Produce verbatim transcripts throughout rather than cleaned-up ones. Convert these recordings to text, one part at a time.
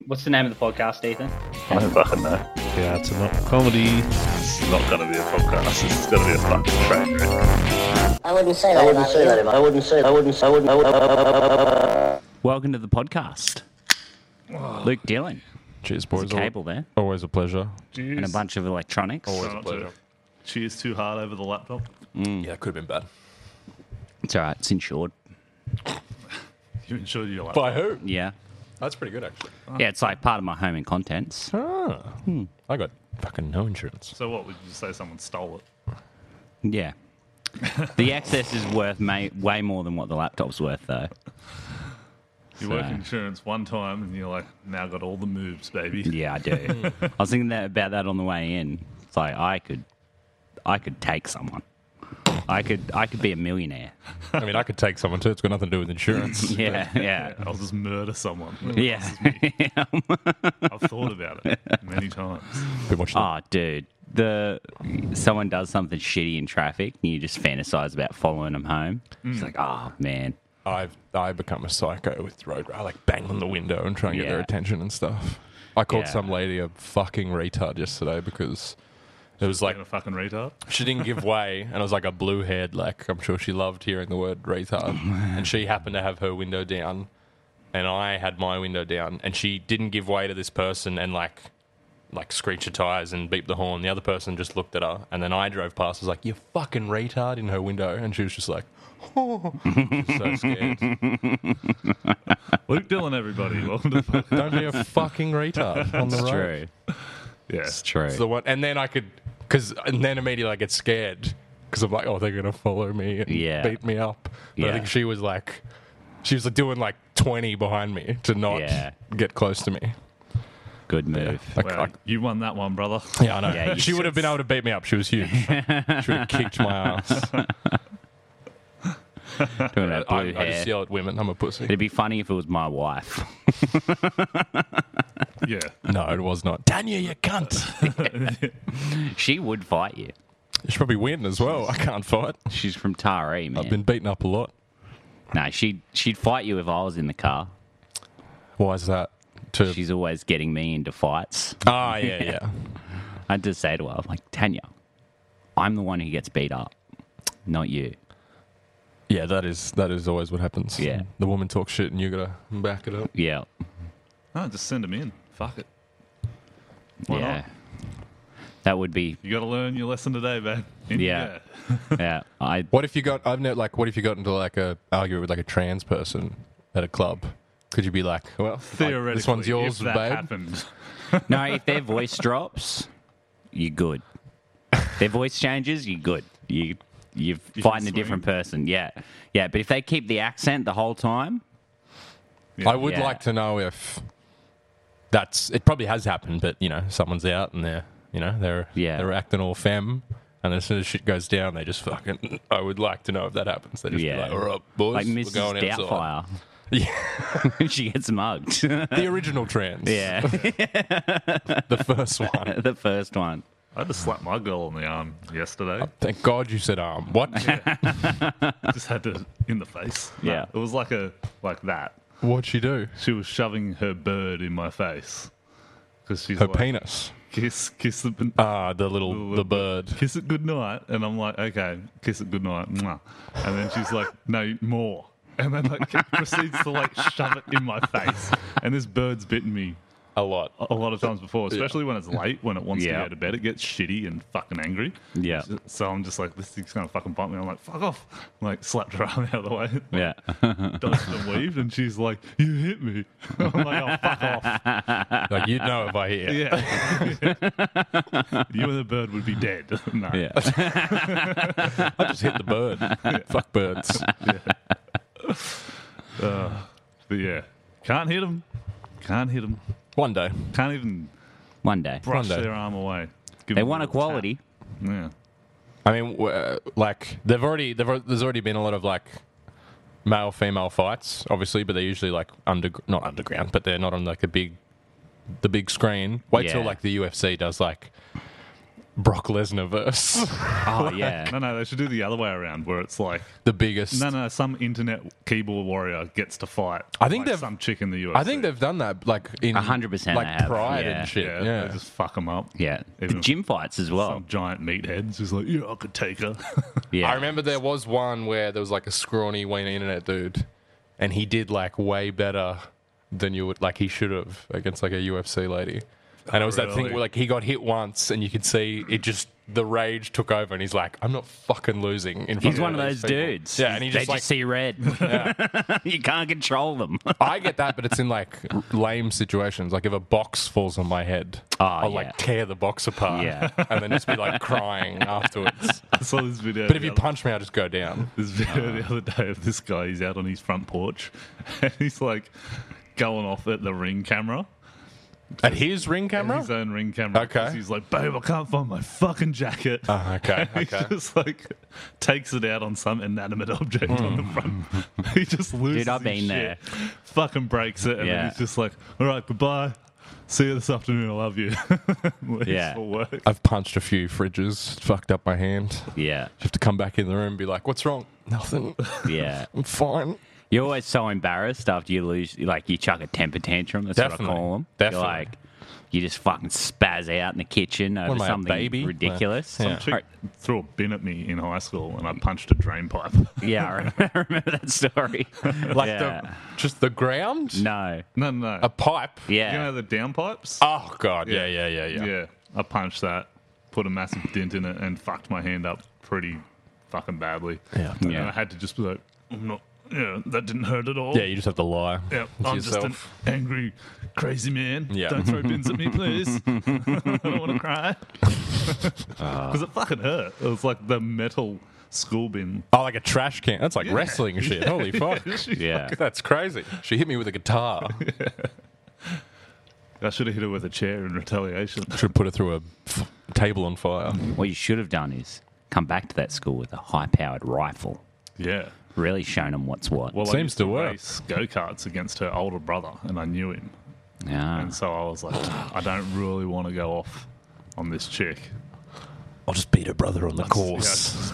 What's the name of the podcast, Ethan? I don't fucking know. Yeah, it's not comedy. It's not going to be a podcast. It's going to be a fucking train wreck. I wouldn't say that. I wouldn't say that. I wouldn't say. I wouldn't. I wouldn't. I wouldn't. Welcome to the podcast. Luke Dillon. Cheers, There's boys. a cable there Always a pleasure. and a bunch of electronics. Always Try a not pleasure. to cheers too hard over the laptop. Yeah, it could have been bad. It's all right. It's insured. You ensured your laptop. By who? Yeah. That's pretty good, actually. Yeah, it's like part of my home and contents. Ah, I got fucking no insurance. So what, would you say someone stole it? Yeah. The access is worth may- way more than what the laptop's worth, though. You So- work insurance one time and you're like, now got all the moves, baby. Yeah, I do. I was thinking that, about that on the way in. It's like I could, I could take someone. I could, I could be a millionaire. I mean, I could take someone too. It's got nothing to do with insurance. Yeah, yeah, I'll just murder someone. yeah. I've thought about it many times. Been watching Oh, dude, the someone does something shitty in traffic, and you just fantasize about following them home. It's like, oh man, I've I become a psycho with road. I like bang on the window and try and get their Yeah. attention and stuff. I called Yeah. some lady a fucking retard yesterday because it was like Being a fucking retard. she didn't give way, and it was like a blue haired. Like I'm sure she loved hearing the word retard, and she happened to have her window down, and I had my window down, and she didn't give way to this person and like like screech her tires and beep the horn. The other person just looked at her, and then I drove past. Was like, "You fucking retard!" in her window, and she was just like, "Oh," she was so scared. Luke Dillon, everybody. Welcome to the Don't be a fucking retard on the it's road. true. Yeah. It's true. It's the one, and then I could, because and then immediately I get scared because I'm like, oh, they're gonna follow me and Yeah. beat me up. But Yeah. I think she was like, she was like doing like twenty behind me to not Yeah. get close to me. Good move. Like, Well, like- you won that one, brother. yeah, I know. Yeah, you she would have been able to beat me up. She was huge. She would have kicked my ass. Doing that blue I, I hair. just yell at women. I'm a pussy. It'd be funny if it was my wife. Yeah. No, it was not. Tanya, you cunt. She would fight you. You should probably win as well. I can't fight. She's from Taree, man. I've been beaten up a lot. No, she'd she'd fight you if I was in the car. Why is that? To She's always getting me into fights. ah, yeah, yeah. I'd just say to her, I'm like, Tanya, I'm the one who gets beat up, not you. Yeah, that is that is always what happens. Yeah. The woman talks shit and you gotta back it up. Yeah. No, just send them in. Fuck it. Why yeah. not? That would be, You got to learn your lesson today, man. In- Yeah. yeah. I What if you got I've never like what if you got into like a argument with like a trans person at a club? Could you be like, well, like, Theoretically, this one's yours, if that babe? happened. No, if their voice drops, you're good. Their voice changes, you're good. You you're You fighting a can different swing. person. Yeah. Yeah, but if they keep the accent the whole time, Yeah. I would Yeah. like to know if that's it probably has happened, but you know, someone's out and they're you know, they're Yeah. they're acting all femme. And as soon as shit goes down, they just fucking. I would like to know if that happens. They just Yeah. be like, all right, boys, like we're Missus going outside. Doubtfire, Yeah, she gets mugged. the original trans. Yeah. the first one. The first one. I had to slap my girl on the arm yesterday. Thank God you said arm. What? Just had to in the face. Yeah. It was like a like that. What'd she do? She was shoving her bird in my face because she's Her like, penis. kiss kiss the Ah, the little the bird. kiss it good night, and I'm like, okay, kiss it good night, mwah. And then she's like, no more, and then like proceeds to like shove it in my face, and this bird's bitten me A lot. a lot of times before, especially when it's late, when it wants Yeah. to go to bed, it gets shitty and fucking angry. Yeah. So I'm just like, this thing's gonna fucking bite me. I'm like, fuck off. I'm like, slapped her arm out of the way. Yeah. Dodged and weaved, and she's like, you hit me. I'm like, oh, fuck off. Like you'd know if I hear. Yeah. You and the bird would be dead. No. Yeah. I just hit the bird. Fuck birds. Uh, but yeah, can't hit them. Can't hit them. One day. Can't even One day. brush One day. their arm away. Give They them a want little equality. tap. Yeah. I mean, w- uh, like they've already they've, al- there's already been a lot of like male female fights, obviously, but they're usually like under not underground, but they're not on like the big the big screen. Wait till Yeah. like the U F C does like Brock Lesnar verse. Oh yeah. No, no, they should do the other way around, where it's like, The biggest. no, no, some internet keyboard warrior gets to fight. I think like they've- some chick in the U F C. I think they've done that, like in A hundred percent like they have, Pride yeah. and shit. yeah, Yeah, they just fuck them up. Yeah. The Even gym fights as well. Some giant meatheads who's like, yeah, I could take her. Yeah. I remember there was one where there was like a scrawny Wayne internet dude, and he did like way better than you would, like he should have against like a U F C lady. And it was that thing really? where like he got hit once, and you could see it just the rage took over, and he's like, "I'm not fucking losing." In front He's one of these those people." dudes. Yeah, and he they just like just see red. You can't control them. I get that, but it's in like lame situations. Like if a box falls on my head, Oh, I'll yeah. like tear the box apart, Yeah. and then just be like crying afterwards. I saw this video. But if the you other- punch me, I'll just go down. this video the other day of this guy, he's out on his front porch, and he's like going off at the Ring camera. At his ring camera? His own Ring camera. Okay. 'cause He's like, babe, I can't find my fucking jacket. Oh, okay, He okay. just like takes it out on some inanimate object on the front. He just loses. Dude, I've his been shit, there. Fucking breaks it, and Yeah. then he's just like, "All right, goodbye. See you this afternoon. I love you." Leaves Yeah. for work. I've punched a few fridges, fucked up my hand. Yeah. You have to come back in the room and be like, "What's wrong?" Nothing. Yeah. I'm fine. You're always so embarrassed after you lose, like you chuck a temper tantrum. That's Definitely. what I call them. Definitely. You're like, you just fucking spaz out in the kitchen over What am I, a something baby? ridiculous. Yeah. Chick Or- threw a bin at me in high school, and I punched a drain pipe. yeah, I remember, I remember that story. Like yeah. the just the ground? No. No, no, no. A pipe? Yeah. You know the down pipes? Oh god, yeah, yeah, yeah, yeah. Yeah, I punched that, put a massive dent in it, and fucked my hand up pretty fucking badly. Yeah. And Yeah. I had to just be like, I'm not, yeah, that didn't hurt at all. Yeah, you just have to lie. Yeah, to I'm just an yourself. angry, crazy man. Yeah. Don't throw bins at me, please. I don't want to cry. Because it fucking hurt. It was like the metal school bin. Oh, like a trash can. That's like wrestling shit. Holy fuck. Yeah. That's crazy. She hit me with a guitar. I should have hit her with a chair in retaliation. Should put her through a f- table on fire. What you should have done is come back to that school with a high-powered rifle. Yeah. Really shown them what's what. Well, I Seems used to to work. race go-karts against her older brother, and I knew him. yeah. And so I was like, I don't really want to go off on this chick. I'll just beat her brother on the course.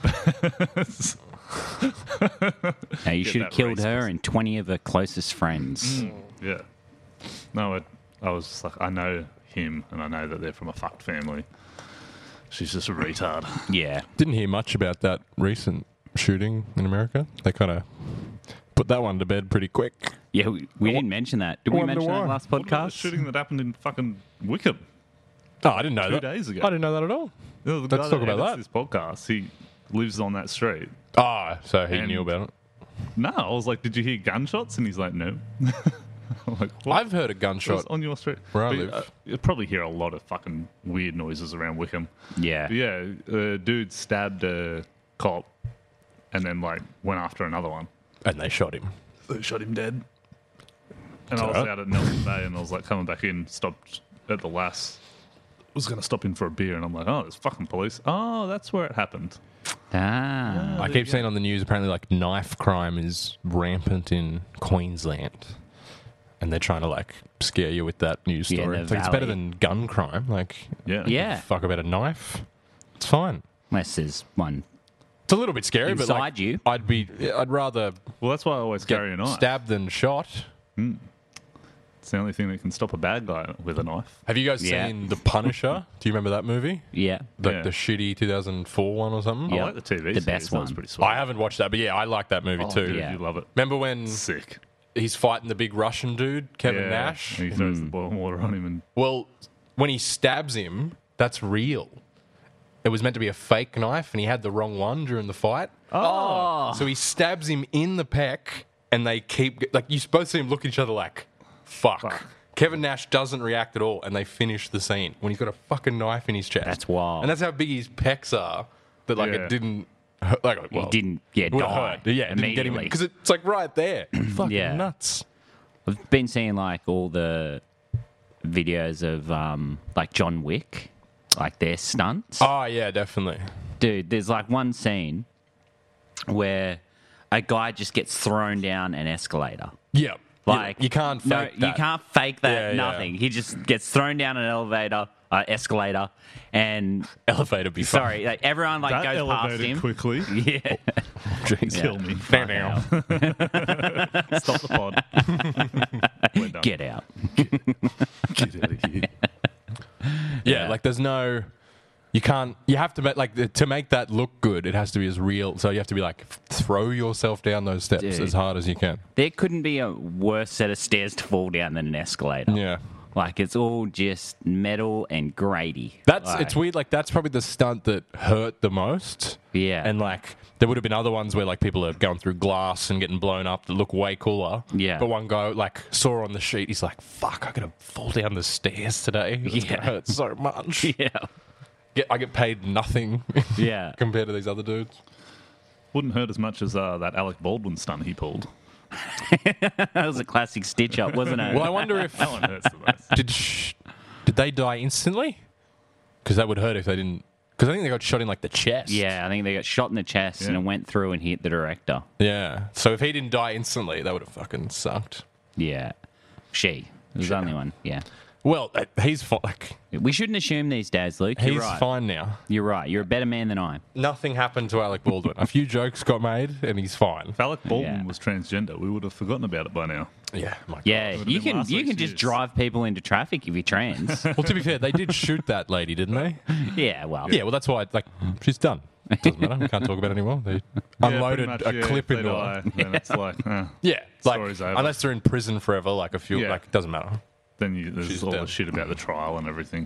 Now, you Get should have that killed race her pistol. and twenty of her closest friends. Yeah. No, it, I was just like, I know him, and I know that they're from a fucked family. She's just a retard. Yeah. Didn't hear much about that recent shooting in America. They kind of put that one to bed pretty quick. Yeah, we, we didn't mention that. Did we wonder mention that why. last What about the podcast? shooting that happened in fucking Wickham Oh, I didn't know two that. days ago. I didn't know that at all. You know, the Let's guy talk that about edits that. This podcast, he lives on that street. Ah, so he And- knew about it. No, I was like, did you hear gunshots? And he's like, no. I'm like, what? I've heard a It was gunshot. on your street. Where I But, live. uh, you'll probably hear a lot of fucking weird noises around Wickham. Yeah. But yeah, a dude stabbed a cop and then like went after another one. And they shot him. They shot him dead. And I Is was that right? out at Nelson Bay, and I was like coming back in, stopped at the Lass. Was going to stop in for a beer, and I'm like, oh, there's fucking police. Oh, that's where it happened. Ah. I keep seeing on the news apparently like knife crime is rampant in Queensland. And they're trying to like scare you with that news Yeah, story. the it's, like, it's better valley. than gun crime. Like, Yeah. Yeah. fuck about a knife. It's fine. Unless there's one. It's a little bit scary, but like, Inside you? I'd be, I'd rather Well, that's why I always get carry a knife. stabbed than shot. It's the only thing that can stop a bad guy with a knife. Have you guys Yeah. seen The Punisher? Do you remember that movie? Yeah. Like Yeah. the shitty two thousand four one or something? I Yeah. like the T V The series. best That was one. pretty sweet. I haven't watched that, but yeah, I like that movie Oh, too. dude, Yeah. you love it. Remember when Sick. he's fighting the big Russian dude, Kevin Yeah, Nash? and he throws the boiling water on him, and Well, when he stabs him, that's real. It was meant to be a fake knife, and he had the wrong one during the fight. Oh. So he stabs him in the pec, and they keep like you both see him look at each other like, "Fuck." Fuck. Kevin Nash doesn't react at all, and they finish the scene when he's got a fucking knife in his chest. That's wild. and that's how big his pecs are. That like Yeah. it didn't. hurt- Like well, He didn't, yeah, it would've die hurt. Yeah, it didn't get him immediately. because it's like right there. Fucking Yeah. nuts. I've been seeing like all the videos of um, like John Wick, like their stunts. Oh yeah, definitely. Dude, there's like one scene where a guy just gets thrown down an escalator. Yeah, Like you can't fake no, that. you can't fake that. Yeah, yeah. nothing. He just gets thrown down an elevator. uh, escalator, and Elevator be fine. sorry, like, everyone like That goes past elevated him. quickly. Yeah, Jeez. Kill me. Down, down. Stop the pod. We're done. get out. Get out of here. Yeah, like there's no, you can't, you have to make, like, to make that look good, it has to be as real. So you have to be like, throw yourself down those steps Dude. as hard as you can. There couldn't be a worse set of stairs to fall down than an escalator. Yeah. Like, it's all just metal and grady. That's, Like, it's weird. Like, that's probably the stunt that hurt the most. Yeah. And like, there would have been other ones where like people are going through glass and getting blown up that look way cooler. Yeah. But one guy like saw on the sheet, he's like, fuck, I'm going to fall down the stairs today. It's Yeah. going to hurt so much. Yeah. Get, I get paid nothing Yeah. compared to these other dudes. Wouldn't hurt as much as uh, that Alec Baldwin stunt he pulled. That was a classic stitch up, wasn't it? Well, I wonder if That one hurts the most. did sh- did they die instantly? Because that would hurt if they didn't. Because I think they got shot in like the chest. Yeah, I think they got shot in the chest and Yeah. it went through and hit the director. Yeah. So if he didn't die instantly, that would have fucking sucked. Yeah. She. It was the only one. Yeah. Well, uh, he's fi- like We shouldn't assume these days, Luke. You're he's right. fine now. You're right. You're a better man than I am. Nothing happened to Alec Baldwin. A few jokes got made, and he's fine. If Alec Baldwin Yeah. was transgender, we would have forgotten about it by now. Yeah. My God. Yeah, would've you been can last you week's can just news. drive people into traffic if you're trans. Well, to be fair, they did shoot that lady, didn't they? yeah, well. Yeah. Well, that's why. Like, she's done. Doesn't matter. We can't talk about it anymore. They unloaded Yeah, pretty a much, clip yeah, if into they her. die, then it's like, uh, Yeah. Like, Story's over. unless they're in prison forever, like a few, Yeah. like, doesn't matter. then you, there's She's all dead. the shit about the trial and everything.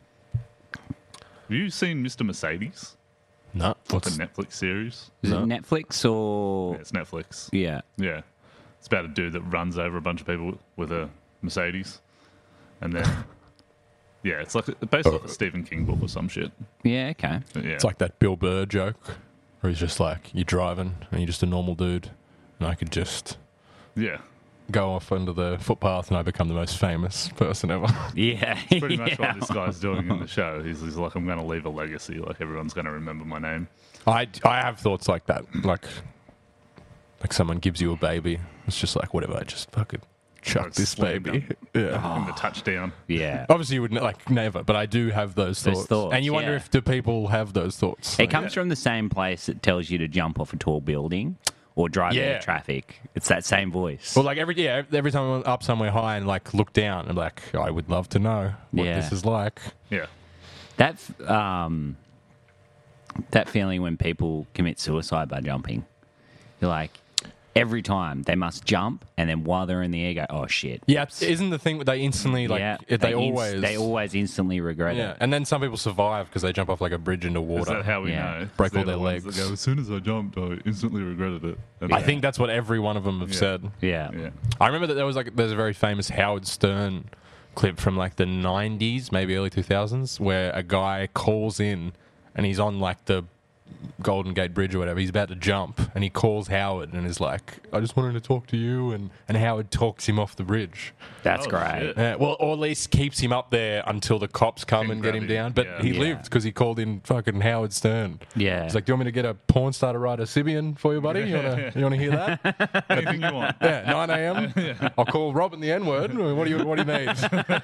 Have you seen Mister Mercedes? No. The What's Netflix series? Is No. it Netflix or Yeah, it's Netflix. yeah? Yeah. It's about a dude that runs over a bunch of people with a Mercedes. And then, yeah, it's like based off a Stephen King book or some shit. Yeah, okay. But yeah. It's like that Bill Burr joke where he's just like, you're driving and you're just a normal dude, and I could just yeah. go off under the footpath and I become the most famous person ever. Yeah, Pretty much yeah. what this guy's doing in the show. He's, he's like, I'm going to leave a legacy. Like, everyone's going to remember my name. I, I have thoughts like that. Like, like someone gives you a baby. It's just like, whatever, I just fucking chuck Like this slam baby. dunk. Yeah. In the touchdown. Yeah. Obviously, you would ne- like never, but I do have those Those thoughts. thoughts, and you wonder yeah. if do people have those thoughts? It comes from the same place that tells you to jump off a tall building or drive Yeah. into traffic. It's that same voice. Well, like every yeah, every time I'm up somewhere high and like look down, I'm like, I would love to know what Yeah. this is like. Yeah. that um, that feeling when people commit suicide by jumping, you're like, every time they must jump, and then while they're in the air, go, oh shit. Yeah, Oops. isn't the thing that they instantly like yeah, it- they, inst- always they always instantly regret yeah, it. and then some people survive because they jump off like a bridge into Is water. that how we Yeah. know? Break They're all their the ones legs. that go, as soon as I jumped, I instantly regretted it. And I they- think that's what every one of them have Yeah. said. Yeah. Yeah. I remember that there was like there's a very famous Howard Stern clip from like the nineties, maybe early two thousands, where a guy calls in and he's on like the Golden Gate Bridge or whatever. He's about to jump and he calls Howard and is like, I just wanted to talk to you. And, and Howard talks him off the bridge. That's Oh, great. shit. Yeah, well, or at least keeps him up there until the cops come Can and get grab him him. down. But Yeah. he Yeah. lived because he called in fucking Howard Stern. Yeah. He's like, do you want me to get a porn star to write a Sibian for you, buddy? You want to you wanna hear that? Anything you want. Yeah, nine a.m. I'll call Robin the N-word. What do you What do you need?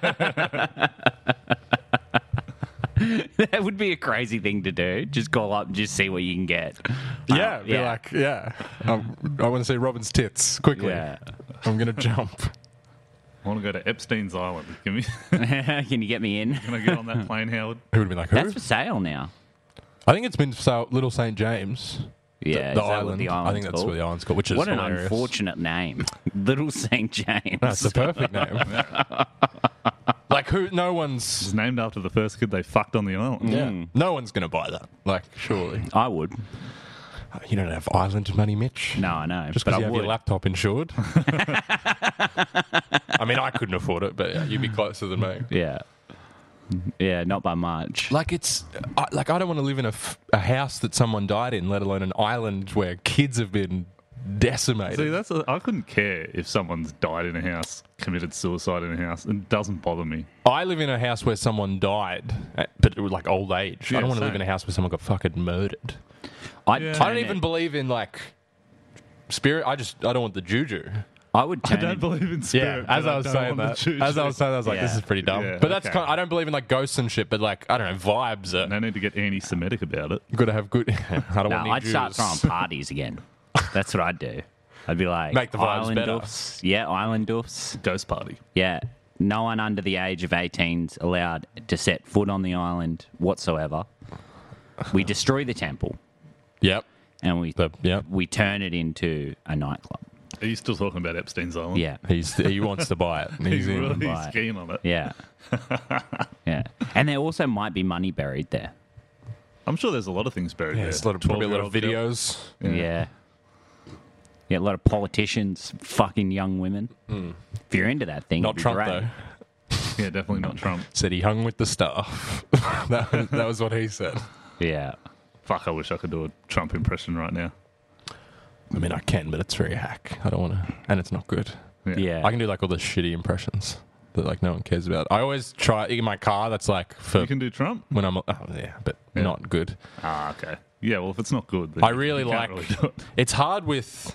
That would be a crazy thing to do. Just call up and just see what you can get. Yeah, Um, be like, yeah. Um, I want to see Robin's tits quickly. Yeah. I'm gonna jump. I want to go to Epstein's Island. Can, we, Can you get me in? can I get on that plane, Howard? Who would be like, who? That's for sale now. I think it's been so Little Saint James. Yeah, the, is the that what island. the I island's think that's called? where the island's called, which is What an hilarious. unfortunate name, Little Saint James. That's the perfect name. Like who? No one's. It's named after the first kid they fucked on the island. Yeah. No one's gonna buy that. Like, surely. I would. You don't have island money, Mitch. No, I know, Just but because I you have would. your laptop insured. I mean, I couldn't afford it, but yeah, you'd be closer than me. Yeah, yeah, not by much. Like it's I, like I don't want to live in a, f- a house that someone died in, let alone an island where kids have been decimated. See, that's a, I couldn't care if someone's died in a house, committed suicide in a house. It doesn't bother me. I live in a house where someone died, uh, but it was like old age. I Yeah, don't want to live same. in a house where someone got fucking murdered. I'd Yeah. turn I don't it- even believe in like spirit. I just I don't want the juju. I would I turn. don't believe in spirit. Yeah, as but I was don't saying want that, the choo-choo. as I was saying, that, I was like, Yeah. this is pretty dumb. Yeah, but that's okay. kind. I don't believe in like ghosts and shit. But like, I don't know, vibes are No need to get anti-Semitic about it. got to have good. I don't no, want any I'd start Jews. throwing parties again. That's what I'd do. I'd be like, Make the vibes island better. doofs. Yeah, island doofs. Ghost party. Yeah. No one under the age of eighteen's allowed to set foot on the island whatsoever. We destroy the temple Yep. and we The, yep. we turn it into a nightclub. Are you still talking about Epstein's Island? Yeah. He's he wants to buy it. and He's He's in. really buy it. keen on it. Yeah. Yeah. And there also might be money buried there. I'm sure there's a lot of things buried Yeah, there. there's a lot of, probably a lot of twelve-year-old videos. Yeah. Yeah. Yeah, a lot of politicians fucking young women. If you're into that thing, Not it'd be Trump great. though. Yeah, definitely not Trump. Said he hung with the staff. that, was, that was what he said. Yeah. Fuck, I wish I could do a Trump impression right now. I mean, I can, but it's very hack. I don't want to, and it's not good. Yeah. Yeah. I can do like all the shitty impressions that like no one cares about. I always try in my car. That's like for You can do Trump? when I'm. Oh yeah, but Yeah. not good. Ah, okay. Yeah, well, if it's not good, then I really you like. can't really do it. It's hard with.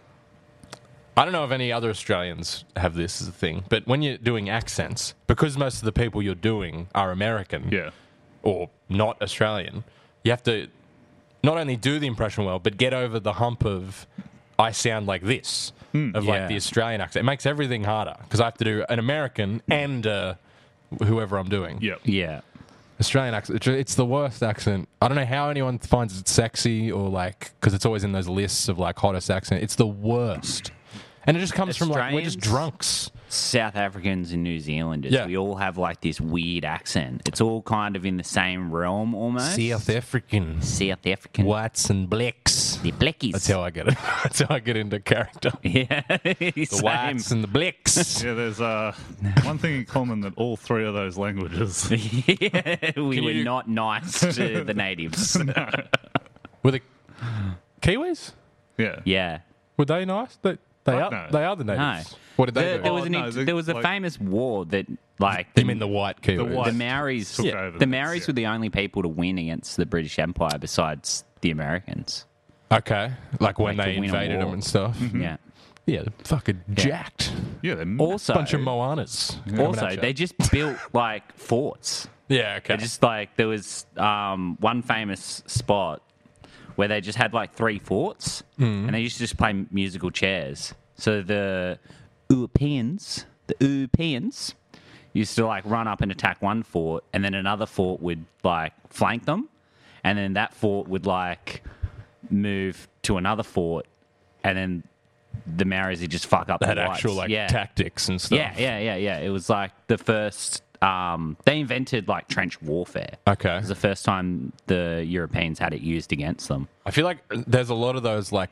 I don't know if any other Australians have this as a thing, but when you're doing accents, because most of the people you're doing are American Yeah. or not Australian, you have to not only do the impression well, but get over the hump of I sound like this, of Yeah. like the Australian accent. It makes everything harder because I have to do an American and uh, whoever I'm doing. Yeah. Yeah. Australian accent. It's- It's the worst accent. I don't know how anyone finds it sexy or like, because it's always in those lists of like hottest accent. It's the worst. And it just comes from like, we're just Australians- drunks. South Africans and New Zealanders, Yeah. we all have like this weird accent. It's all kind of in the same realm almost. South African. South African. Whites and blacks. The bleckies. That's how I get it. That's how I get into character. Yeah. The Same. whites and the blacks. Yeah, there's uh, one thing in common that all three of those languages. Yeah, we Can were you- not nice to the natives. Were the Kiwis? Yeah. Yeah. Were they nice? They, they Fuck are. no. They are the No. natives. What did they There, do? there was, Oh, an, no, ex- the- there was a like- famous war that, like, You mean the white Kiwis? The white- the Maoris, took yeah, over the this, Maoris yeah. were the only people to win against the British Empire besides the Americans. Okay. Like when Like to they win a invaded them war. and stuff. Yeah. Yeah, they're fucking jacked. Yeah, they're Also, Bunch of Moanas. coming also at ya. they just built like forts. Yeah, okay. They just like there was um, one famous spot where they just had like three forts, Mm. and they used to just play musical chairs. So the Europeans, the Europeans, used to like run up and attack one fort, and then another fort would like flank them, and then that fort would like move to another fort, and then the Maoris would just fuck up They the had whites. actual like yeah. tactics and stuff. Yeah, yeah, yeah, yeah. It was like the first. Um, they invented like trench warfare. Okay. It was the first time the Europeans had it used against them. I feel like there's a lot of those like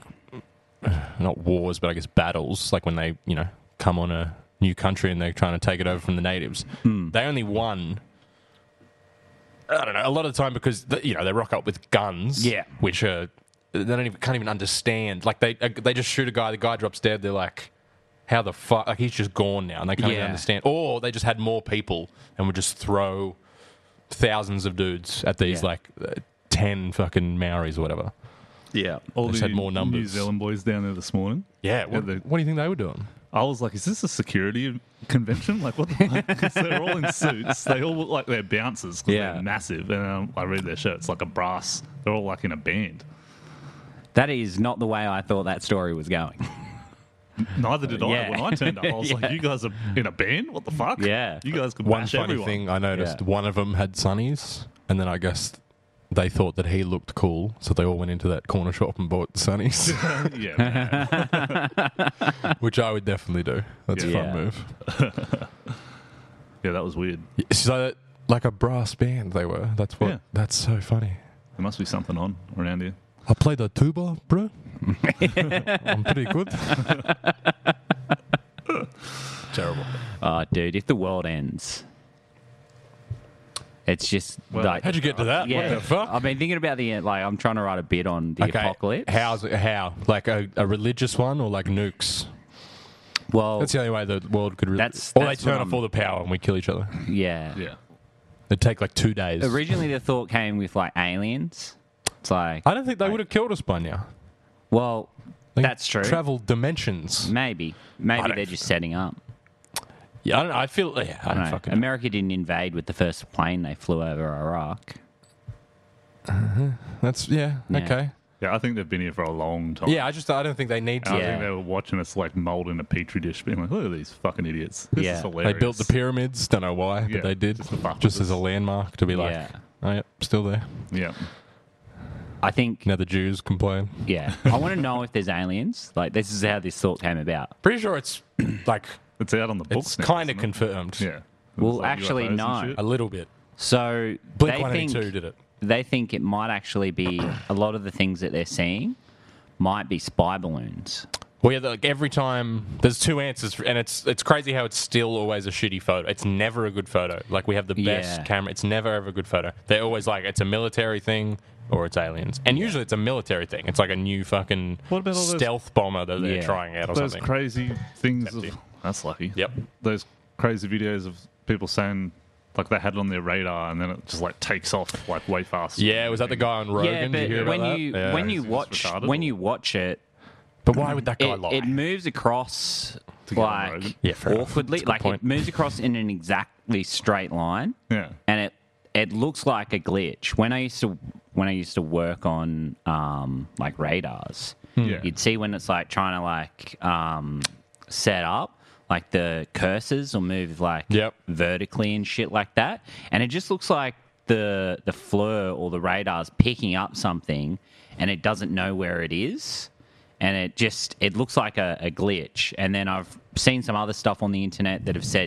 not wars, but I guess battles. Like when they you know come on a new country and they're trying to take it over from the natives. Hmm. They only won. I don't know. A lot of the time because the, you know they rock up with guns. Yeah. Which are they don't even, can't even understand. Like they uh, they just shoot a guy. The guy drops dead. They're like, how the fuck? Like he's just gone now, and they can't even Yeah. understand. Or they just had more people and would just throw thousands of dudes at these Yeah. like uh, ten fucking Maoris or whatever. Yeah. all They the just had more New numbers. Zealand boys down there this morning. Yeah. What, they- what do you think they were doing? I was like, is this a security convention? Like, what the fuck? Because they're all in suits. They all look like they're bouncers because Yeah. they're massive. And um, I read their shirts like a brass. They're all like in a band. That is not the way I thought that story was going. Neither did I. Yeah. When I turned up, I was Yeah. like, you guys are in a band? What the fuck? Yeah. You guys could One bash funny everyone. thing I noticed: Yeah. one of them had sunnies, and then I guess they thought that he looked cool, so they all went into that corner shop and bought sunnies, yeah, man. which I would definitely do. That's a Yeah. fun move. Yeah, that was weird. So, like a brass band, they were. That's what. Yeah. That's so funny. There must be something on around here. I play the tuba, bro. I'm pretty good. Terrible. Oh, dude, if the world ends, it's just Well, like. How'd you get to that? Yeah, What the fuck? I've been thinking about the end. Like, I'm trying to write a bit on the apocalypse. How's it, how? Like a, a religious one or like nukes? Well, That's the only way the world could. Re- That's- or that's they turn what off I'm- all the power and we kill each other. yeah. Yeah. It'd take like two days. Originally, the thought came with like aliens. It's like, I don't think they would have killed us by now. well, They That's true. Travel dimensions. Maybe. I Maybe don't- they're just setting up. Yeah, I don't know. I feel. Yeah, I I don't don't know. fucking. know. America didn't invade with the first plane they flew over Iraq. That's yeah, Yeah. okay. Yeah, I think they've been here for a long time. Yeah, I just I don't think they need And to. I think Yeah. they were watching us like mold in a petri dish, being like, "Look at these fucking idiots! This Yeah. is They hilarious." They built the pyramids. Don't know why, but Yeah, they did. just to fuck Just with as a us. landmark to be like, Yeah. oh yeah, still there. Yeah, I think, Now the Jews complain. yeah. I want to know if there's aliens. Like, this is how this thought came about. Pretty sure it's like it's out on the books. it's now, kind of isn't it? confirmed. Yeah. Well, It's like actually, U F Os no. and shit. A little bit. So Blink they one think, eighty-two did it. they think it might actually be a lot of the things that they're seeing might be spy balloons. Well, yeah, like every time there's two answers, and it's it's crazy how it's still always a shitty photo. It's never a good photo. Like we have the best Yeah. camera. It's never ever a good photo. They're always like it's a military thing or it's aliens, and usually it's a military thing. It's like a new fucking What about all those- stealth bomber that they're Yeah. trying out or Those something. crazy things. Empty. Of, that's lucky. Yep. Those crazy videos of people saying like they had it on their radar and then it just like takes off like way faster. Yeah, was that the guy on Rogan? yeah, Did but you hear when about that? you Yeah. when you Is he just watch retarded when or- you watch it, But why would that guy it, lie? it moves across get on like Rogan. Yeah, fair enough. awkwardly. That's a good Like point. it moves across in an exactly straight line, Yeah. and it it looks like a glitch. When I used to when I used to work on um, like radars, Yeah. you'd see when it's like trying to like um, set up. Like the cursors will move like Yep. vertically and shit like that, and it just looks like the the F L R or the radar's picking up something, and it doesn't know where it is, and it just it looks like a, a glitch. And then I've seen some other stuff on the internet that have said,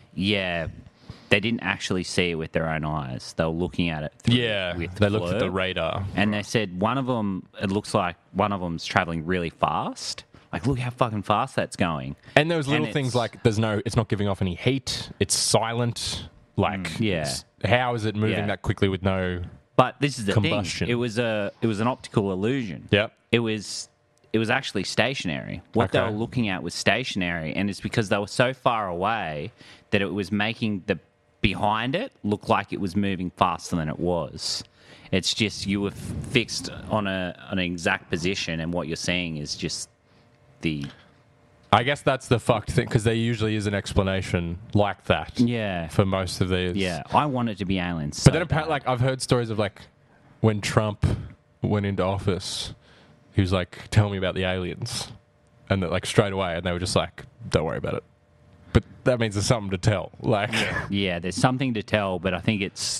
yeah, they didn't actually see it with their own eyes; they were looking at it. Through, Yeah, with they looked at F L R. the radar. And they said one of them, it looks like one of them's traveling really fast. Like, look how fucking fast that's going. And those little And things it's- like there's no, it's not giving off any heat. It's silent. Like, yeah. it's- how is it moving Yeah. that quickly with no? But this is the Combustion. thing. It was a it was an optical illusion. Yep. It was it was actually stationary. What they Okay. were looking at was stationary, and it's because they were so far away that it was making the behind it look like it was moving faster than it was. It's just you were fixed on a on an exact position, and what you're seeing is just the I guess that's the fucked thing because there usually is an explanation like that. yeah For most of these. yeah. I want it to be aliens, But then apparently, like I've heard stories of like when Trump went into office, he was like, "Tell me about the aliens," and that like straight away, and they were just like, "Don't worry about it." But that means there's something to tell. Like, yeah, there's something to tell, but I think it's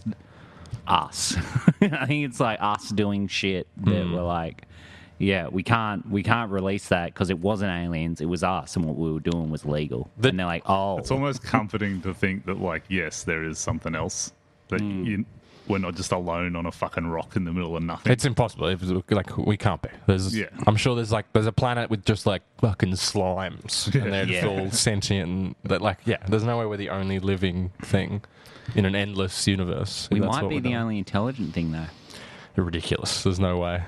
us. I think it's like us doing shit that Hmm. we're like, yeah, we can't we can't release that because it wasn't aliens, it was us, and what we were doing was legal. The- and they're like, oh, It's almost comforting to think that, like, yes, there is something else. That Hmm. you, we're not just alone on a fucking rock in the middle of nothing. it's impossible. If it's, like we can't be. There's, Yeah. I'm sure there's like there's a planet with just like fucking slimes, and they're just Yeah. all sentient. And that like yeah, there's no way we're the only living thing in an endless universe. we That's might what be we're the doing. only intelligent thing though. Ridiculous. There's no way.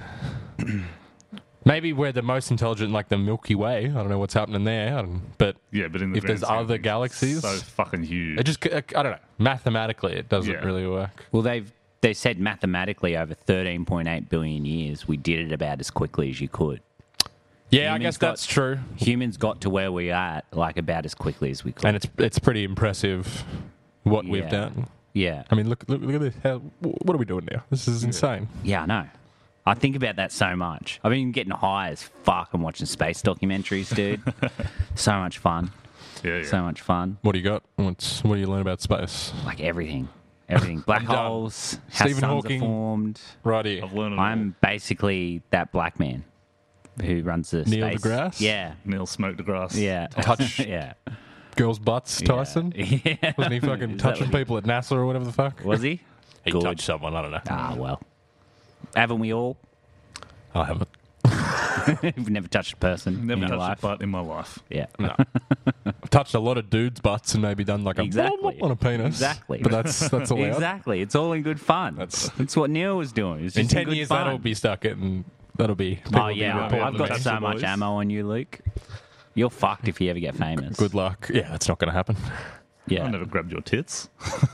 Maybe we're the most intelligent, like the Milky Way. I don't know what's happening there, I don't, but yeah, but in the if there's grand scheme of other things, galaxies- so fucking huge. it just I don't know. Mathematically, it doesn't Yeah. really work. Well, they've they said mathematically over thirteen point eight billion years, we did it about as quickly as you could. Yeah, I Humans guess got- that's true, Humans got to where we're at like about as quickly as we could. and it's it's pretty impressive what we've Yeah. done. yeah, I mean, look look, look at this. How, what are we doing now? This is insane. yeah, I know. I think about that so much. I've been getting high as fuck and watching space documentaries, dude. So much fun. yeah, yeah. So much fun. What do you got? What's what do you learn about space? Like everything. Everything. Black done. holes, how Stephen suns Hawking. are formed. Righty. I've learned it all. I'm basically that black man who runs the Neil space. deGrasse? Yeah. Neil smoked the grass. Yeah. Touch yeah. girls' butts, Tyson. Yeah. Wasn't he fucking Is that touching what he- people at NASA or whatever the fuck? Was he? He Good. touched someone. I don't know. Ah, well. Haven't we all? I haven't. You've never touched a person Never in your touched life. a butt in my life. Yeah. No. I've touched a lot of dudes' butts and maybe done like a Exactly. on a penis. Exactly. But that's that's allowed. Exactly. It's all in good fun. That's- That's what Neil was doing. It's In just ten good years, fun. that'll be stuck in. That'll be. people Oh will be yeah, reporting I've got me. so Backstreet much Boys. ammo on you, Luke. You're fucked if you ever get famous. Good luck. Yeah, that's not going to happen. Yeah. I never grabbed your tits.